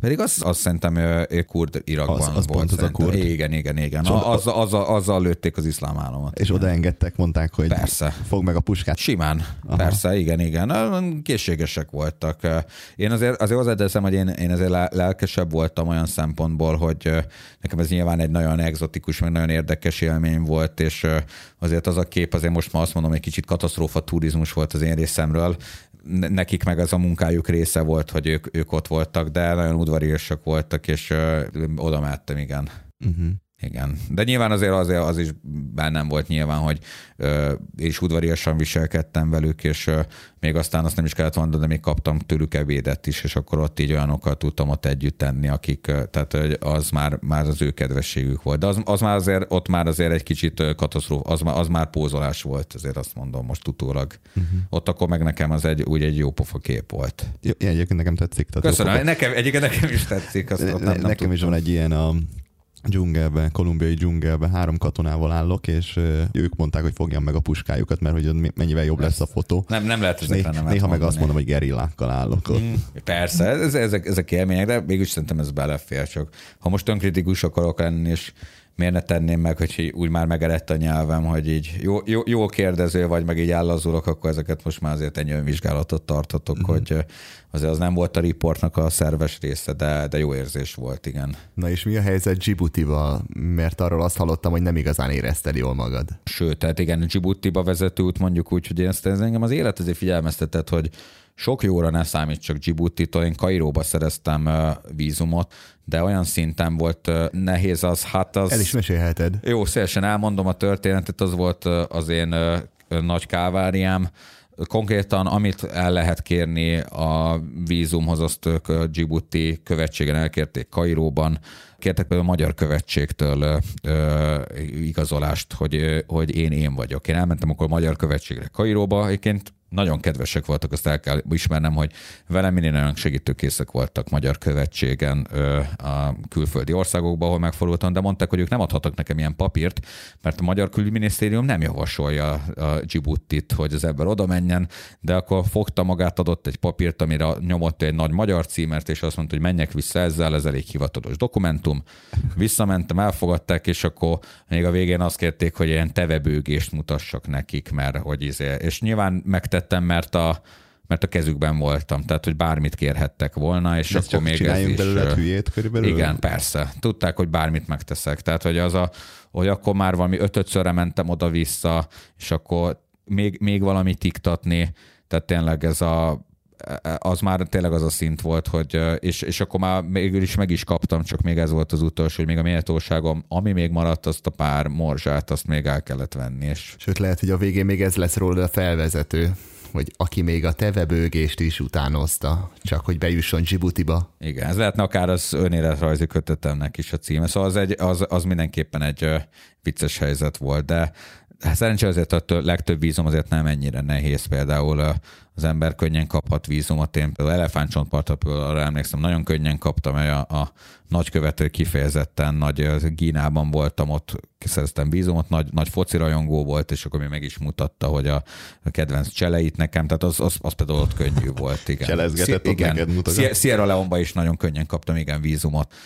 Pedig az, azt szerintem kurd Irakban az, az volt. Az a kurd. Igen, igen, igen. A, az, az, azzal lőtték az iszlám államot. És odaengedtek, mondták, hogy persze. Fogd meg a puskát. Simán. Aha. Persze, igen, igen. Készségesek voltak. Én azért, azért hozzáteszem, hogy én, én azért lelkesebb voltam olyan szempontból, hogy nekem ez nyilván egy nagyon egzotikus, meg nagyon érdekes élmény volt, és azért az a kép, azért most már azt mondom, egy kicsit katasztrófa turizmus volt az én részemről. Nekik meg az a munkájuk része volt, hogy ők, ők ott voltak, de nagyon udvariasak voltak, és ö, oda mehettem, igen. Uh-huh. Igen. De nyilván azért, azért az is bennem volt nyilván, hogy ö, én is udvariasan viselkedtem velük, és ö, még aztán azt nem is kellett mondani, de még kaptam tőlük ebédet is, és akkor ott így olyanokkal tudtam ott együtt tenni, akik, ö, tehát az már, már az ő kedvességük volt. De az, az már azért, ott már azért egy kicsit katasztrófa, az már, az már pózolás volt, azért azt mondom most utólag. Uh-huh. Ott akkor meg nekem az egy, úgy egy jó pofa kép volt. Ja, egyébként nekem tetszik. Köszönöm, nekem, egyébként nekem is tetszik. Azt ne, nem, nem nekem tudtam. is van egy ilyen a dzsungelben, kolumbiai dzsungelben három katonával állok, és ők mondták, hogy fogjam meg a puskájukat, mert hogy mennyivel jobb lesz a fotó. Nem, nem lehet ezekre nem Néha meg azt mondom, hogy gerillákkal állok ott. Mm, persze, ez, ezek, ezek élmények, de mégis szerintem ez belefér. Csak ha most önkritikus akarok lenni, és miért ne tenném meg, hogy úgy már megerett a nyelvem, hogy így jó, jó, jó kérdező vagy, meg így állazulok, akkor ezeket most már azért egy önvizsgálatot tartotok, mm-hmm. hogy azért az nem volt a riportnak a szerves része, de, de jó érzés volt, igen. Na és mi a helyzet Djiboutival? Mert arról azt hallottam, hogy nem igazán érezted jól magad. Sőt, tehát igen, Djiboutiba vezető út mondjuk úgy, hogy ezt, ez engem az élet azért figyelmeztetett, hogy sok jóra ne számít csak Djiboutitól. Én Kairóba szereztem uh, vízumot, de olyan szinten volt uh, nehéz az, hát az... El is mesélheted. Jó, szívesen elmondom a történetet, az volt uh, az én uh, nagy káváriám. Konkrétan, amit el lehet kérni a vízumhoz, azt ők a Djibouti követségen elkérték Kairóban. Kértek például a magyar követségtől ö, ö, igazolást, hogy, hogy én én vagyok. Én elmentem akkor a magyar követségre Kairóba, egyébként nagyon kedvesek voltak, azt el kell ismernem, hogy velem minél nagyon segítőkészek voltak magyar követségen ö, a külföldi országokban, ahol megfordultam, de mondták, hogy ők nem adhatnak nekem ilyen papírt, mert a magyar külügyminisztérium nem javasolja a Djiboutit, hogy az ember oda menjen, de akkor fogta magát, adott egy papírt, amire nyomott egy nagy magyar címert, és azt mondta, hogy menjek vissza ezzel, ez elég hivatalos dokumentum. Visszamentem, elfogadták, és akkor még a végén azt kérték, hogy ilyen tevebőgést mutassak nekik, mert hogy izé, és nyilván megtettem, mert a, mert a kezükben voltam, tehát hogy bármit kérhettek volna, és de akkor még ez is... belőle hülyét körülbelül? Igen, persze. Tudták, hogy bármit megteszek. Tehát, hogy az a, hogy akkor már valami ötötszörre mentem oda-vissza, és akkor még, még valamit iktatni, tehát tényleg ez a az már tényleg az a szint volt, hogy és, és akkor már végül is meg is kaptam, csak még ez volt az utolsó, hogy még a méltóságom, ami még maradt, azt a pár morzsát, azt még el kellett venni. És... Sőt, lehet, hogy a végén még ez lesz róla a felvezető, hogy aki még a tevebőgést is utánozta, csak hogy bejusson Djiboutiba. Igen, ez lehetne akár az önéletrajzi kötetemnek is a címe, szóval az, egy, az, az mindenképpen egy vicces helyzet volt, de szerencsére azért a legtöbb vízum azért nem ennyire nehéz, például az ember könnyen kaphat vízumot. Én például Elefántcsontpartról arra emlékszem, nagyon könnyen kaptam, hogy a, a nagykövető kifejezetten nagy Gínában voltam, ott szereztem vízumot, nagy, nagy foci rajongó volt, és akkor még meg is mutatta, hogy a, a kedvenc cseleit nekem, tehát az, az, az például ott könnyű volt. Igen. Cselezgetett ott neked mutogat. Sierra Leone-ban is nagyon könnyen kaptam, igen, vízumot,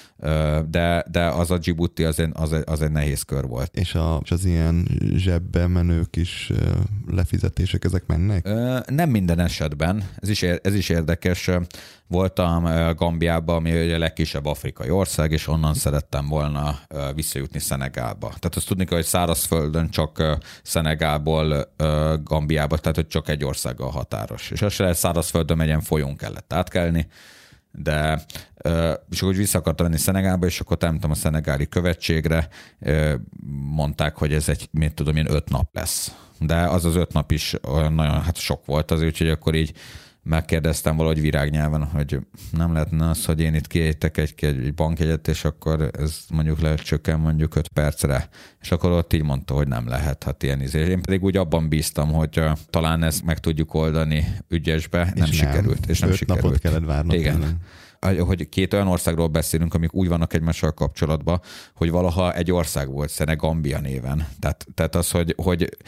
de, de az a Djibouti az egy, az, egy, az egy nehéz kör volt. És, a, és az ilyen zsebbe menő kis lefizetések, ezek mennek? Nem minden esetben. Ez is, ez is érdekes. Voltam Gambiában, ami a legkisebb afrikai ország, és onnan szerettem volna visszajutni Szenegálba. Tehát azt tudni kell, hogy szárazföldön csak Szenegálból Gambiába, tehát hogy csak egy országgal határos. És az se lehet, szárazföldön egy ilyen folyón kellett átkelni, de és akkor vissza akartam menni Szenegálba, és akkor elmentem a szenegáli követségre, mondták, hogy ez egy, mit tudom én, öt nap lesz. De az az öt nap is olyan nagyon hát sok volt azért, úgyhogy akkor így megkérdeztem valahogy virágnyelven, hogy nem lehetne az, hogy én itt kiejtek egy, egy bankjegyet, és akkor ez mondjuk lehet csökken mondjuk öt percre. És akkor ott így mondta, hogy nem lehet, hát ilyen izé. Én pedig úgy abban bíztam, hogy uh, talán ezt meg tudjuk oldani ügyesbe, nem, nem sikerült. És nem öt sikerült. napot kellett várnod. Igen. Hogy két olyan országról beszélünk, amik úgy vannak egymással kapcsolatban, hogy valaha egy ország volt, Szenegambia néven. Tehát, tehát az, hogy, hogy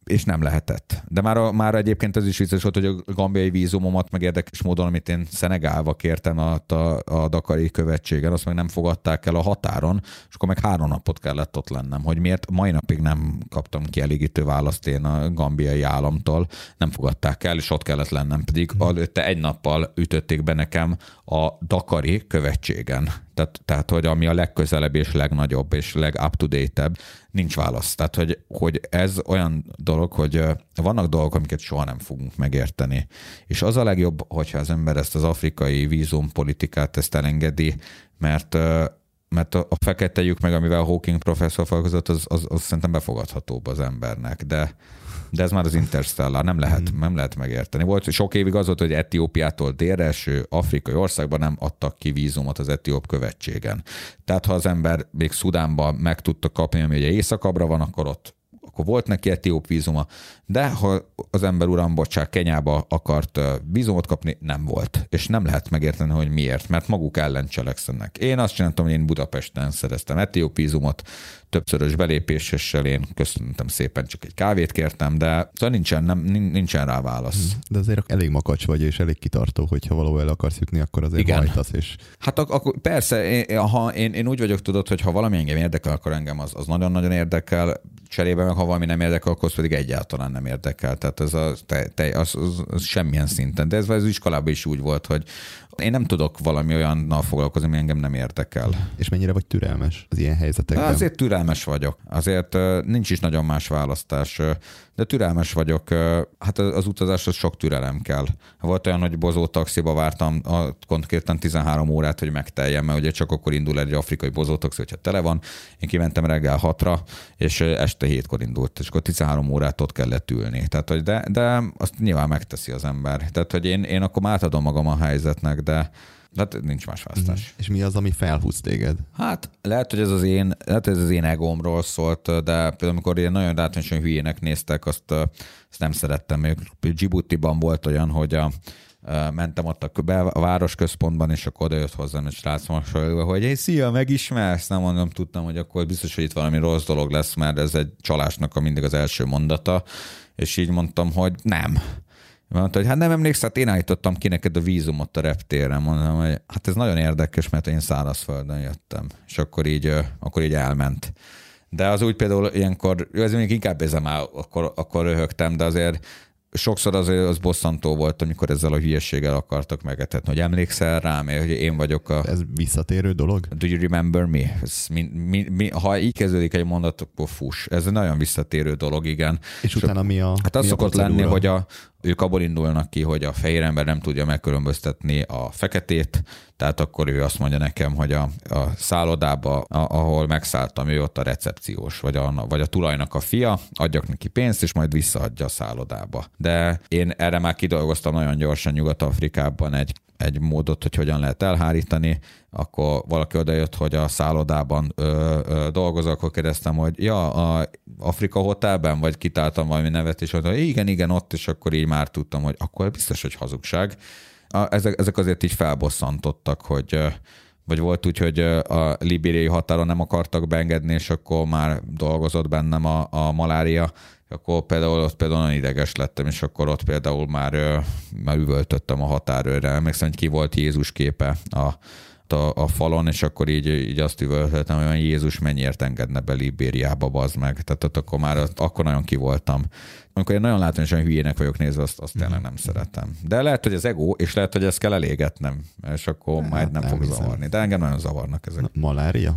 és nem lehetett. De már, a, már egyébként ez is vicces volt, hogy a gambiai vízumomat meg érdekes módon, amit én Szenegálva kértem a, a, a dakari követségen, azt meg nem fogadták el a határon, és akkor meg három napot kellett ott lennem, hogy miért mai napig nem kaptam kielégítő választ én a gambiai államtól, nem fogadták el, és ott kellett lennem, pedig előtte egy nappal ütötték be nekem a dakari követségen. Tehát, tehát, hogy ami a legközelebb és legnagyobb és leg-up-to-date-ebb, nincs válasz. Tehát, hogy, hogy ez olyan dolog, hogy vannak dolgok, amiket soha nem fogunk megérteni. És az a legjobb, hogyha az ember ezt az afrikai vízumpolitikát ezt elengedi, mert, mert a fekete lyuk meg, amivel Hawking professzor foglalkozott, az, az, az szerintem befogadhatóbb az embernek, de de ez már az Interstellar, nem lehet, mm. nem lehet megérteni. Volt sok évig az volt, hogy Etiópiától délre eső afrikai országban nem adtak ki vízumot az etióp követségen. Tehát ha az ember még Szudánban meg tudta kapni, ami ugye északabbra van, akkor ott akkor volt neki etióp vízuma, de ha az ember uram, bocsák, Kenyába akart vízumot kapni, nem volt. És nem lehet megérteni, hogy miért, mert maguk ellen cselekszenek. Én azt csináltam, hogy én Budapesten szereztem etióp vízumot, többszörös belépéssel, én köszöntem szépen, csak egy kávét kértem, de szóval nincsen, nem, nincsen rá válasz. De azért elég makacs vagy, és elég kitartó, hogyha valahol el akarsz jutni, akkor azért igen. hajtasz. És... Hát ak- ak- persze, én, ha én, én úgy vagyok, tudod, hogy ha valami engem érdekel, akkor engem az, az nagyon-nagyon érdekel, cserébe meg ha valami nem érdekel, akkor az pedig egyáltalán nem érdekel. Tehát ez a, te, te, az, az, az semmilyen szinten. De ez az iskolában is úgy volt, hogy én nem tudok valami olyannal foglalkozni, ami engem nem érdekel. És mennyire vagy türelmes az ilyen helyzetekben? Azért türelmes vagyok. Azért nincs is nagyon más választás. De türelmes vagyok. Hát az utazáshoz sok türelem kell. Volt olyan, hogy bozó taxiba vártam, konkrétan tizenhárom órát, hogy megteljen, mert ugye csak akkor indul egy afrikai bozó taxi, hogyha tele van. Én kimentem reggel hatra, és este hétkor indult, és akkor tizenhárom órát ott kellett ülni. Tehát, hogy de, de azt nyilván megteszi az ember. Tehát, hogy én, én akkor átadom magam a helyzetnek, de hát nincs más választás. Mm. És mi az, ami felhúz téged? Hát lehet, hogy ez az én, lehet, hogy ez az én egómról szólt, de például amikor ilyen nagyon látványosan hülyének néztek, azt, azt nem szerettem. Djibouti-ban volt olyan, hogy a, mentem ott a, be, a városközpontban, és akkor oda jött hozzám, és látszom, hogy hey, szia, megismersz? Nem mondom, tudtam, hogy akkor biztos, hogy itt valami rossz dolog lesz, mert ez egy csalásnak a mindig az első mondata, és így mondtam, hogy nem. Mondta, hogy hát nem emlékszel, hát én állítottam ki neked a vízumot a reptéren. Mondtam, hogy hát ez nagyon érdekes, mert én szárazföldön jöttem. És akkor így, akkor így elment. De az úgy például ilyenkor, ez még inkább ezem áll, akkor, akkor röhögtem, de azért sokszor azért az bosszantó volt, amikor ezzel a hülyeséggel akartak megetetni, hogy emlékszel rám, hogy én vagyok a... Ez visszatérő dolog? Do you remember me? Ez mi, mi, mi, ha így kezdődik egy mondat, akkor fuss. Ez egy nagyon visszatérő dolog, igen. És, és utána mi a Hát az mi szokott a lenni, hogy a, ők abból indulnak ki, hogy a fehér ember nem tudja megkülönböztetni a feketét, tehát akkor ő azt mondja nekem, hogy a, a szállodába, a, ahol megszálltam, ő ott a recepciós, vagy a, vagy a tulajnak a fia, adjak neki pénzt, és majd visszaadja a szállodába. De én erre már kidolgoztam nagyon gyorsan Nyugat-Afrikában egy egy módot, hogy hogyan lehet elhárítani, akkor valaki odajött, hogy a szállodában ö, ö, dolgozok, akkor kérdeztem, hogy ja, a Afrika Hotelben, vagy kitáltam valami nevet, és mondta, hogy igen, igen, ott, és akkor így már tudtam, hogy akkor biztos, hogy hazugság. A, ezek, ezek azért így felbosszantottak, hogy vagy volt úgy, hogy a libériai határon nem akartak beengedni, és akkor már dolgozott bennem a, a malária, akkor például ott például nagyon ideges lettem, és akkor ott például már, már üvöltöttem a határőrre. Emlékszem, hogy ki volt Jézus képe a, a, a falon, és akkor így, így azt üvöltöttem, hogy Jézus mennyiért engedne be Libériába, bazd meg. Tehát ott akkor már akkor nagyon ki voltam. Amikor én nagyon látványosan hülyének vagyok nézve, azt, azt tényleg nem szeretem. De lehet, hogy ez ego, és lehet, hogy ezt kell elégetnem, és akkor hát, majd nem, nem fog hiszem. zavarni. De engem nagyon zavarnak ezek. Malária?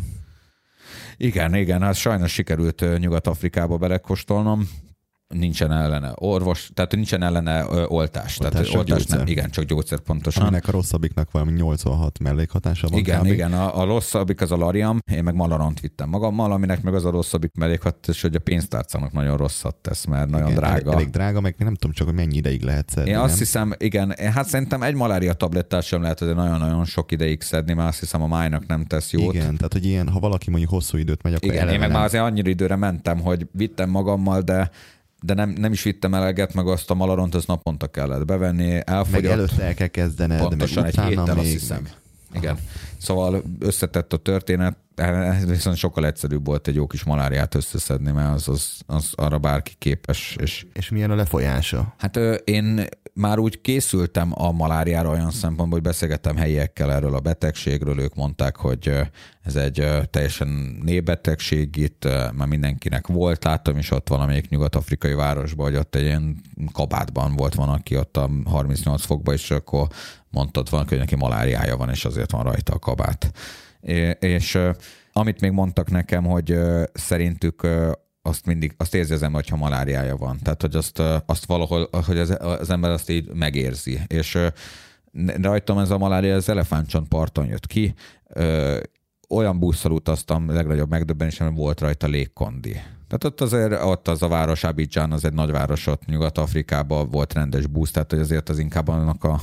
Igen, igen, hát sajnos sikerült Nyugat-Afrikába belekóstolnom. Nincsen ellene orvos, tehát nincsen ellene ö, oltás. Oltás, tehát oltás gyógyszer. nem, igen, csak gyógyszer pontosan. Aminek a rosszabbiknak valami nyolcvanhat mellékhatása van. Igen, kb. igen, a, a rosszabbik az a Lariam, én meg Malaront vittem magammal, aminek meg az a rosszabbik mellékhatás, hogy a pénztárcának nagyon rosszat tesz, mert nagyon igen, drága. Elég drága, meg nem tudom csak, hogy mennyi ideig lehet szedni. Én azt nem? hiszem, igen, hát szerintem egy malária tablettát sem lehet, hogy nagyon-nagyon sok ideig szedni, mert azt hiszem a májnak nem tesz jót. Igen, tehát hogy ilyen, ha valaki mondjuk hosszú időt megy, akkor igen, én meg nem. már azért annyira időre mentem, hogy vittem magammal, de de nem, nem is vittem eleget, meg azt a Malaront, az naponta kellett bevenni, elfogyott. Meg előtte el kell kezdened, pontosan meg egy héttel még, azt hiszem. Igen. Szóval összetett a történet, viszont sokkal egyszerűbb volt egy jó kis maláriát összeszedni, mert az, az, az arra bárki képes. És, és milyen a lefolyása? Hát én már úgy készültem a maláriára olyan szempontból, hogy beszélgettem helyiekkel erről a betegségről, ők mondták, hogy ez egy teljesen népbetegség, itt már mindenkinek volt, láttam is ott valamelyik nyugat-afrikai városban, hogy ott egy ilyen kabátban volt van, aki ott a harmincnyolc fokban, és akkor mondtad valaki, hogy neki maláriája van, és azért van rajta a kabát. És amit még mondtak nekem, hogy szerintük azt mindig, azt érzi az ember, hogyha maláriája van. Tehát, hogy azt, azt valahol, hogy az, az ember azt így megérzi. És rajtam ez a malária az elefántcsontparton jött ki. Olyan busszal utaztam, legnagyobb megdöbbenésem volt rajta légkondi. Tehát ott azért, ott az a város, Abidjan, az egy nagyváros, ott Nyugat-Afrikában volt rendes busz, tehát hogy azért az inkább annak a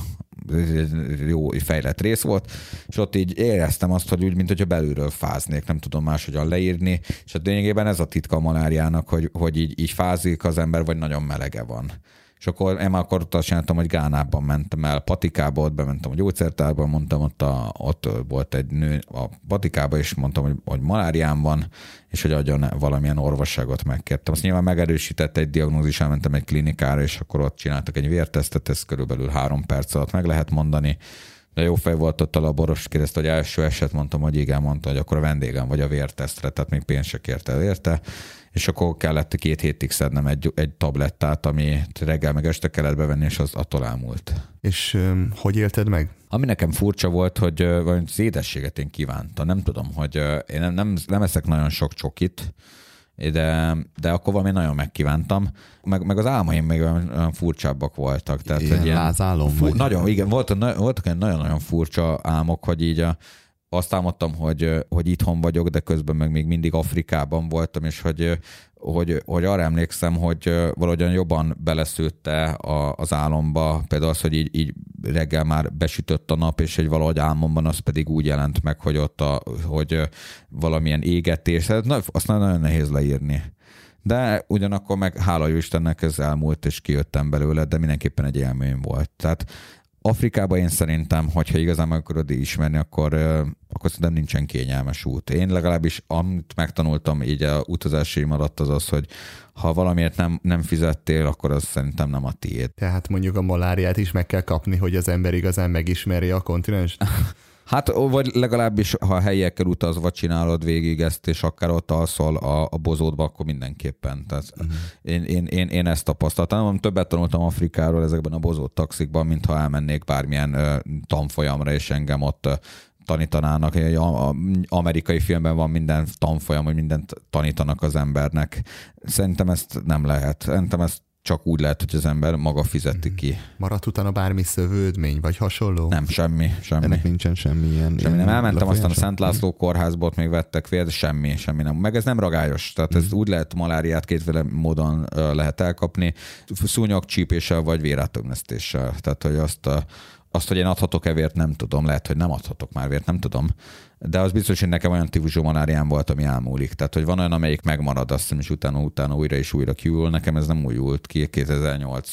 jó fejlett rész volt, és ott így éreztem azt, hogy úgy, mint hogyha belülről fáznék, nem tudom máshogyan leírni, és a lényegében ez a titka a maláriának, hogy, hogy így, így fázik az ember, vagy nagyon melege van. És akkor én már akkor ott azt csináltam, hogy Gánában mentem el, Patikába, ott bementem a gyógyszertárba, mondtam, ott, a, ott volt egy nő a Patikába, és mondtam, hogy, hogy maláriám van, és hogy adjon valamilyen orvosságot megkértem. Azt nyilván megerősített egy diagnózis, elmentem egy klinikára, és akkor ott csináltak egy vértesztet, ez körülbelül három perc alatt meg lehet mondani. De jó fej volt ott a laboros, kérdezte, hogy első eset, mondtam, hogy igen, mondta, hogy akkor a vendégem vagy a vértesztre, tehát még pénzt se kért el érte. És akkor kellett két hétig szednem egy, egy tablettát, ami reggel meg este kellett bevenni, és az attól elmúlt. És um, hogy élted meg? Ami nekem furcsa volt, hogy uh, az édességet én kívántam. Nem tudom, hogy uh, én nem, nem, nem eszek nagyon sok csokit, de, de akkor valami nagyon megkívántam. Meg, meg az álmaim még olyan, olyan furcsábbak voltak. Tehát, ilyen ilyen lázálom? Fur, nagyon, igen, voltak, voltak olyan nagyon-nagyon furcsa álmok, hogy így a azt álmodtam, hogy, hogy itthon vagyok, de közben meg még mindig Afrikában voltam, és hogy, hogy, hogy arra emlékszem, hogy valahogyan jobban beleszőtte az álomba, például az, hogy így, így reggel már besütött a nap, és egy valahogy álmomban az pedig úgy jelent meg, hogy ott a, hogy valamilyen égetés, azt nagyon nehéz leírni. De ugyanakkor meg hála jó Istennek ez elmúlt, és kijöttem belőle, de mindenképpen egy élmény volt. Tehát Afrikában én szerintem, hogyha igazán meg akarod ismerni, akkor, akkor szerintem nincsen kényelmes út. Én legalábbis, amit megtanultam így a utazásaim alatt, az az, hogy ha valamiért nem, nem fizettél, akkor az szerintem nem a tiéd. Tehát mondjuk a maláriát is meg kell kapni, hogy az ember igazán megismerje a kontinenst? Hát, vagy legalábbis, ha a helyiekkel utazva csinálod végig ezt, és akár ott alszol a, a bozótba, akkor mindenképpen. Tehát uh-huh. én, én, én, én ezt tapasztaltam. Többet tanultam Afrikáról ezekben a bozót taxikban, mint ha elmennék bármilyen uh, tanfolyamra, és engem ott uh, tanítanának. Egy amerikai filmben van minden tanfolyam, hogy mindent tanítanak az embernek. Szerintem ezt nem lehet. Szerintem ezt csak úgy lehet, hogy az ember maga fizeti ki. Maradt utána bármi szövődmény, vagy hasonló? Nem, semmi. semmi. Ennek nincsen semmi ilyen... Semmi nem. Elmentem aztán a lefolyása? Szent László kórházból, még vettek vért, semmi, semmi nem. Meg ez nem ragályos. Tehát ez úgy lehet, maláriát kétféle módon lehet elkapni. Szúnyogcsípéssel vagy vérátömlesztéssel. Tehát, hogy azt, azt, hogy én adhatok-e vért, nem tudom. Lehet, hogy nem adhatok már vért, nem tudom. De az biztos, hogy nekem olyan típusú maláriám volt, ami elmúlik. Tehát, hogy van olyan, amelyik megmarad, azt hiszem, és utána, utána újra és újra kiül. Nekem ez nem újult ki. kétezer-nyolc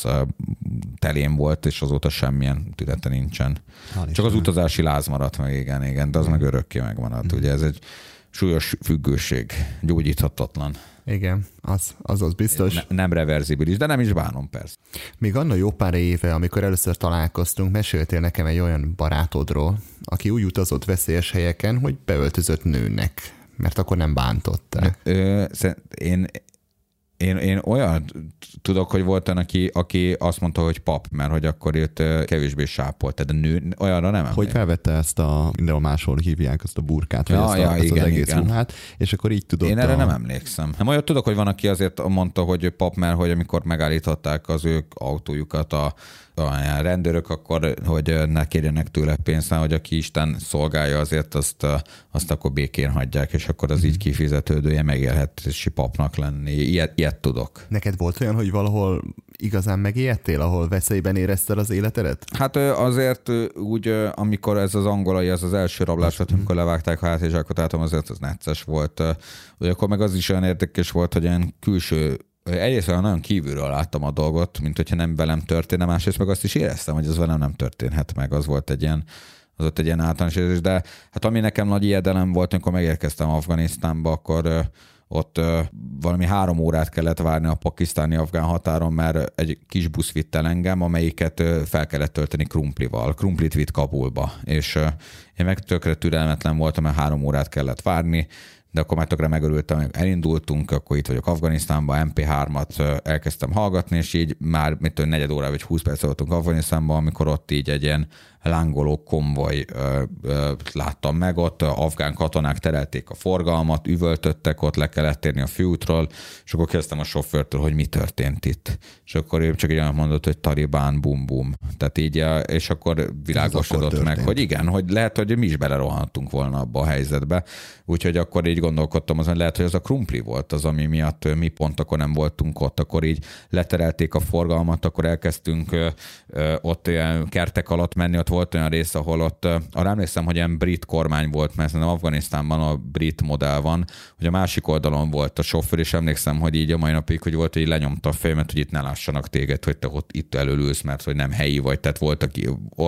telén volt, és azóta semmilyen tünete nincsen. Hál Csak az utazási láz maradt meg, igen, igen, de az meg örökké megmaradt. Ugye ez egy súlyos függőség, gyógyíthatatlan. Igen, az, az az biztos. Ne, nem reverzibilis, de nem is bánom, persze. Még anna jó pár éve, amikor először találkoztunk, meséltél nekem egy olyan barátodról, aki úgy utazott veszélyes helyeken, hogy beöltözött nőnek, mert akkor nem bántotta. Ö, én, én, én olyan tudok, hogy volt olyan, aki, aki azt mondta, hogy pap, mert hogy akkor itt kevésbé sápolt, de nő, olyanra nem emlékszem. Hogy felvette ezt a, mindenhol máshol hívják azt a burkát, vagy ja, ezt, a, ja, ezt igen, az egész igen. ruhát, és akkor így tudott. Én erre a... nem emlékszem. Nem olyat tudok, hogy van, aki azért mondta, hogy pap, mert hogy amikor megállították az ők autójukat a a rendőrök, akkor, hogy ne kérjenek tőle pénzt, hogy aki Isten szolgálja, azért azt, azt akkor békén hagyják, és akkor az mm. így kifizetődője megélhetési papnak lenni. Ilyet, ilyet tudok. Neked volt olyan, hogy valahol igazán megijedtél, ahol veszélyben érezted az életedet? Hát azért úgy, amikor ez az angolai, az az első rablás volt, amikor levágták a hátizsákot, átom azért az necces volt. Ugye akkor meg az is olyan érdekes volt, hogy ilyen külső egyrészt nagyon kívülről láttam a dolgot, mint hogyha nem velem történne, másrészt meg azt is éreztem, hogy az velem nem történhet meg. Az volt egy ilyen, az ott egy ilyen általános érzés, de hát ami nekem nagy ijedelem volt, amikor megérkeztem Afganisztánba, akkor ott valami három órát kellett várni a pakisztáni-afgán határon, mert egy kis busz vitt el engem, amelyiket fel kellett tölteni krumplival. Krumplit vitt Kabulba, és én meg tökre türelmetlen voltam, mert három órát kellett várni, de akkor már tökre megörültem, hogy elindultunk, akkor itt vagyok Afganisztánban, em pé hármat elkezdtem hallgatni, és így már mit tudom, negyed óra vagy húsz perc voltunk Afganisztánban, amikor ott így egy ilyen lángoló konvoj ö, ö, láttam meg, ott afgán katonák terelték a forgalmat, üvöltöttek, ott le kellett térni a főútról, és akkor kérdeztem a sofőrtől, hogy mi történt itt. És akkor ő csak egy olyan mondott, hogy talibán, bum bum. Tehát így, és akkor világosodott meg, hogy igen, hogy lehet, hogy mi is belerohantunk volna abba a helyzetbe. Úgyhogy akkor így gondolkodtam azon, hogy lehet, hogy az a krumpli volt az, ami miatt mi pont akkor nem voltunk ott. Akkor így leterelték a forgalmat, akkor elkezdtünk ö, ö, ott ilyen kertek alatt menni, ott volt olyan rész, ahol ott, arra emlékszem, hogy ilyen brit kormány volt, mert szerintem Afganisztánban a brit modell van, hogy a másik oldalon volt a sofőr, és emlékszem, hogy így a mai napig, hogy volt, hogy lenyomta a fejemet, hogy itt ne lássanak téged, hogy te ott itt előülsz, mert hogy nem helyi vagy, tehát volt, aki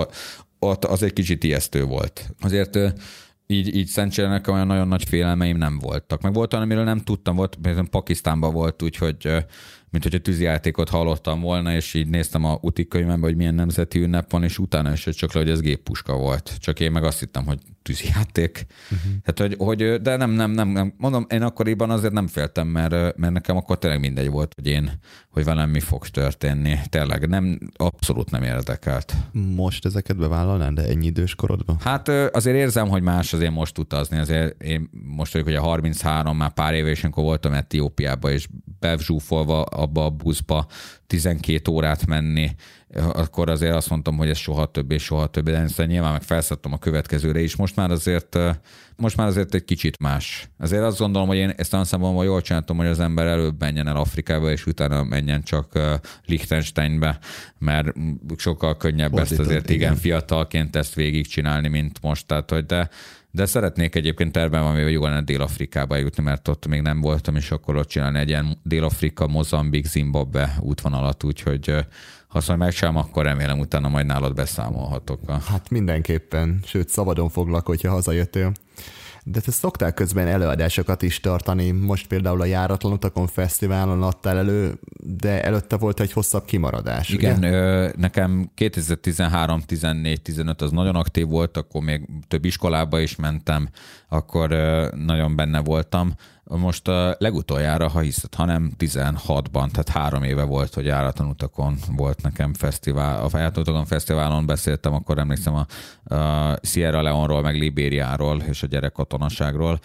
ott az egy kicsit ijesztő volt. Azért így, így Szentsérenek olyan nagyon nagy félelmeim nem voltak. Meg volt olyan, amiről nem tudtam, volt, például Pakisztánban volt, úgyhogy mint hogyha tűzijátékot hallottam volna, és így néztem a útikönyvembe, hogy milyen nemzeti ünnep van, és utána is csak le, hogy ez géppuska volt. Csak én meg azt hittem, hogy tűzijáték. Uh-huh. Hát, hogy, hogy, de nem, nem, nem, nem. Mondom, én akkoriban azért nem féltem, mert, mert nekem akkor tényleg mindegy volt, hogy én, hogy velem mi fog történni. Tényleg nem, abszolút nem érdekelt. Most ezeket bevállalnád, de ennyi idős korodban? Hát azért érzem, hogy más azért most utazni. Azért én most vagyok, hogy a harminchárom, már pár éve, és amikor voltam Etiópiában, és bevzsúfolva abba a buszba tizenkét órát menni, akkor azért azt mondtam, hogy ez soha többé, soha többé, de szóval nyilván meg felszedtem a következőre is. Most már azért, most már azért egy kicsit más. Azért azt gondolom, hogy én ezt olyan szempontból jól csináltam, hogy az ember előbb menjen el Afrikába, és utána menjen csak Liechtensteinbe, mert sokkal könnyebb Fordítom, ezt azért igen, igen fiatalként ezt végigcsinálni, mint most. Tehát, hogy de De szeretnék egyébként terben van, hogy jó lenne Dél-Afrikába jutni, mert ott még nem voltam, és akkor ott csinálni egy ilyen Dél-Afrika, Mozambik, Zimbabwe útvonalat, úgyhogy ha azt majd megcsinálom, akkor remélem utána majd nálad beszámolhatok. Hát mindenképpen, sőt szabadon foglak, hogyha hazajöttél. De te szoktál közben előadásokat is tartani, most például a Járatlan Utakon Fesztiválon adtál elő, de előtte volt egy hosszabb kimaradás. Igen, ugye? Nekem kétezer-tizenhárom, tizennégy, tizenöt az nagyon aktív volt, akkor még több iskolába is mentem, akkor nagyon benne voltam. Most a legutoljára, ha hiszed, hanem tizenhatban, tehát három éve volt, hogy Járatlan Utakon volt nekem fesztivál. A Járatlan Utakon Fesztiválon beszéltem, akkor emlékszem a, a Sierra Leone-ról, meg Libériáról és a gyerekkatonaságról,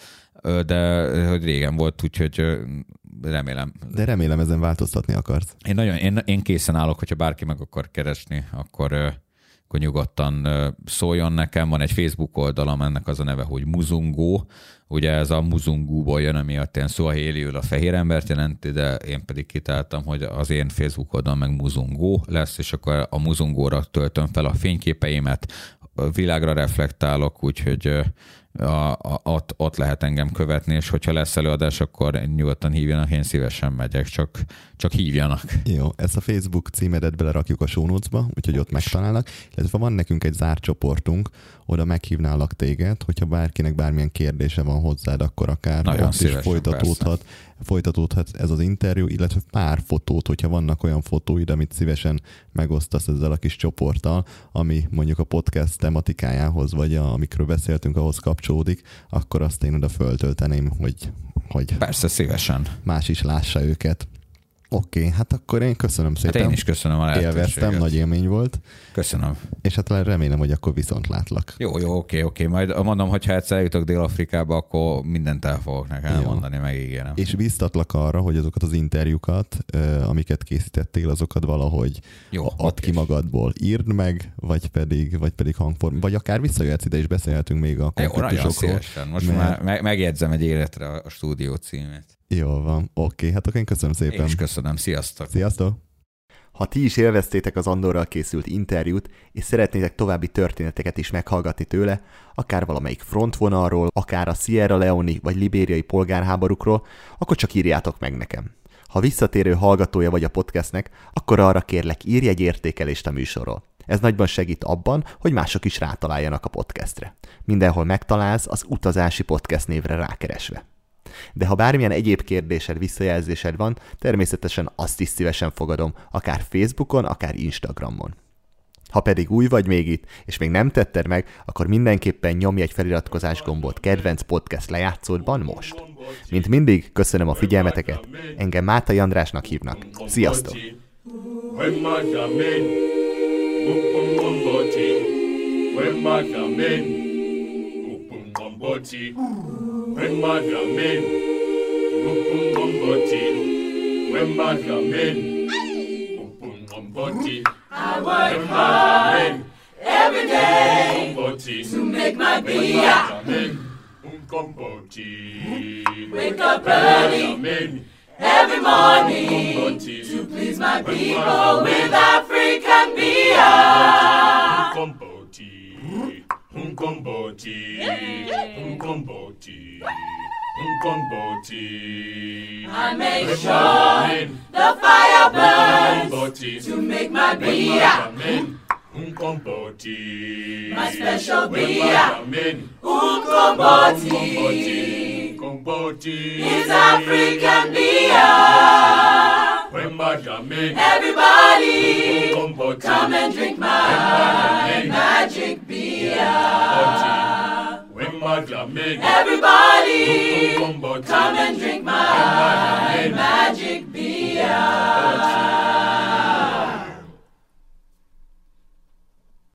de hogy régen volt, úgyhogy remélem. De remélem ezen változtatni akarsz. Én nagyon, én, én készen állok, hogyha bárki meg akar keresni, akkor, akkor nyugodtan szóljon nekem. Van egy Facebook oldalam, ennek az a neve, hogy Muzungó. Ugye ez a Muzungúból jön, amiatt ilyen szóahéliül a fehér embert jelenti, de én pedig kitáltam, hogy az én Facebook oldalon meg Muzungó lesz, és akkor a Muzungóra töltöm fel a fényképeimet, a világra reflektálok, úgyhogy A, a, ott, ott lehet engem követni, és hogyha lesz előadás, akkor nyugodtan hívjanak, én szívesen megyek, csak, csak hívjanak. Jó, ezt a Facebook címedet belerakjuk a show notes-ba, úgyhogy ott megtalálnak, illetve van nekünk egy zárt csoportunk, oda meghívnálak téged, hogyha bárkinek bármilyen kérdése van hozzád, akkor akár nagyon ott is folytatódhat, folytatódhat ez az interjú, illetve pár fotót, hogyha vannak olyan fotóid, amit szívesen megosztasz ezzel a kis csoporttal, ami mondjuk a podcast tematikájához, vagy a, amikről beszéltünk, ahhoz kapcsolódik, akkor azt én oda föltölteném, hogy, hogy persze, szívesen. Más is lássa őket. Oké, okay, hát akkor én köszönöm szépen. Hát én is köszönöm a lehetőséget. Élveztem, nagy élmény volt. Köszönöm. És hát remélem, hogy akkor viszont látlak. Jó, jó, oké, oké. Majd mondom, hogyha egyszer eljutok Dél-Afrikába, akkor mindent el fogok nekem elmondani, megígérem. És biztatlak arra, hogy azokat az interjúkat, amiket készítettél, azokat valahogy jó, add ki magadból. Írd meg, vagy pedig, vagy pedig hangform, vagy akár visszajöhetsz ide, és beszélhetünk még a konfliktusokról. Most mert... már megjegyzem egy életre a stúdió címét. Jól van, oké, hát akkor én köszönöm szépen. Én is köszönöm, sziasztok! Sziasztok! Ha ti is élveztétek az Andorral készült interjút, és szeretnétek további történeteket is meghallgatni tőle, akár valamelyik frontvonalról, akár a Sierra Leone vagy libériai polgárháborúkról, akkor csak írjátok meg nekem. Ha visszatérő hallgatója vagy a podcastnek, akkor arra kérlek, írj egy értékelést a műsorról. Ez nagyban segít abban, hogy mások is rátaláljanak a podcastre. Mindenhol megtalálsz az Utazási Podcast névre rákeresve. De ha bármilyen egyéb kérdésed, visszajelzésed van, természetesen azt is szívesen fogadom, akár Facebookon, akár Instagramon. Ha pedig új vagy még itt, és még nem tetted meg, akkor mindenképpen nyomj egy feliratkozás gombot kedvenc podcast lejátszódban most. Mint mindig, köszönöm a figyelmeteket, engem Mátai Andrásnak hívnak. Sziasztok! I work hard every day to make my beer. Wake up early every morning to please my people with African beer. I make sure the fire burns to make my beer. My special beer, Unkomboti, is African beer. Everybody, come and drink my magic beer. Everybody, come and drink my magic beer.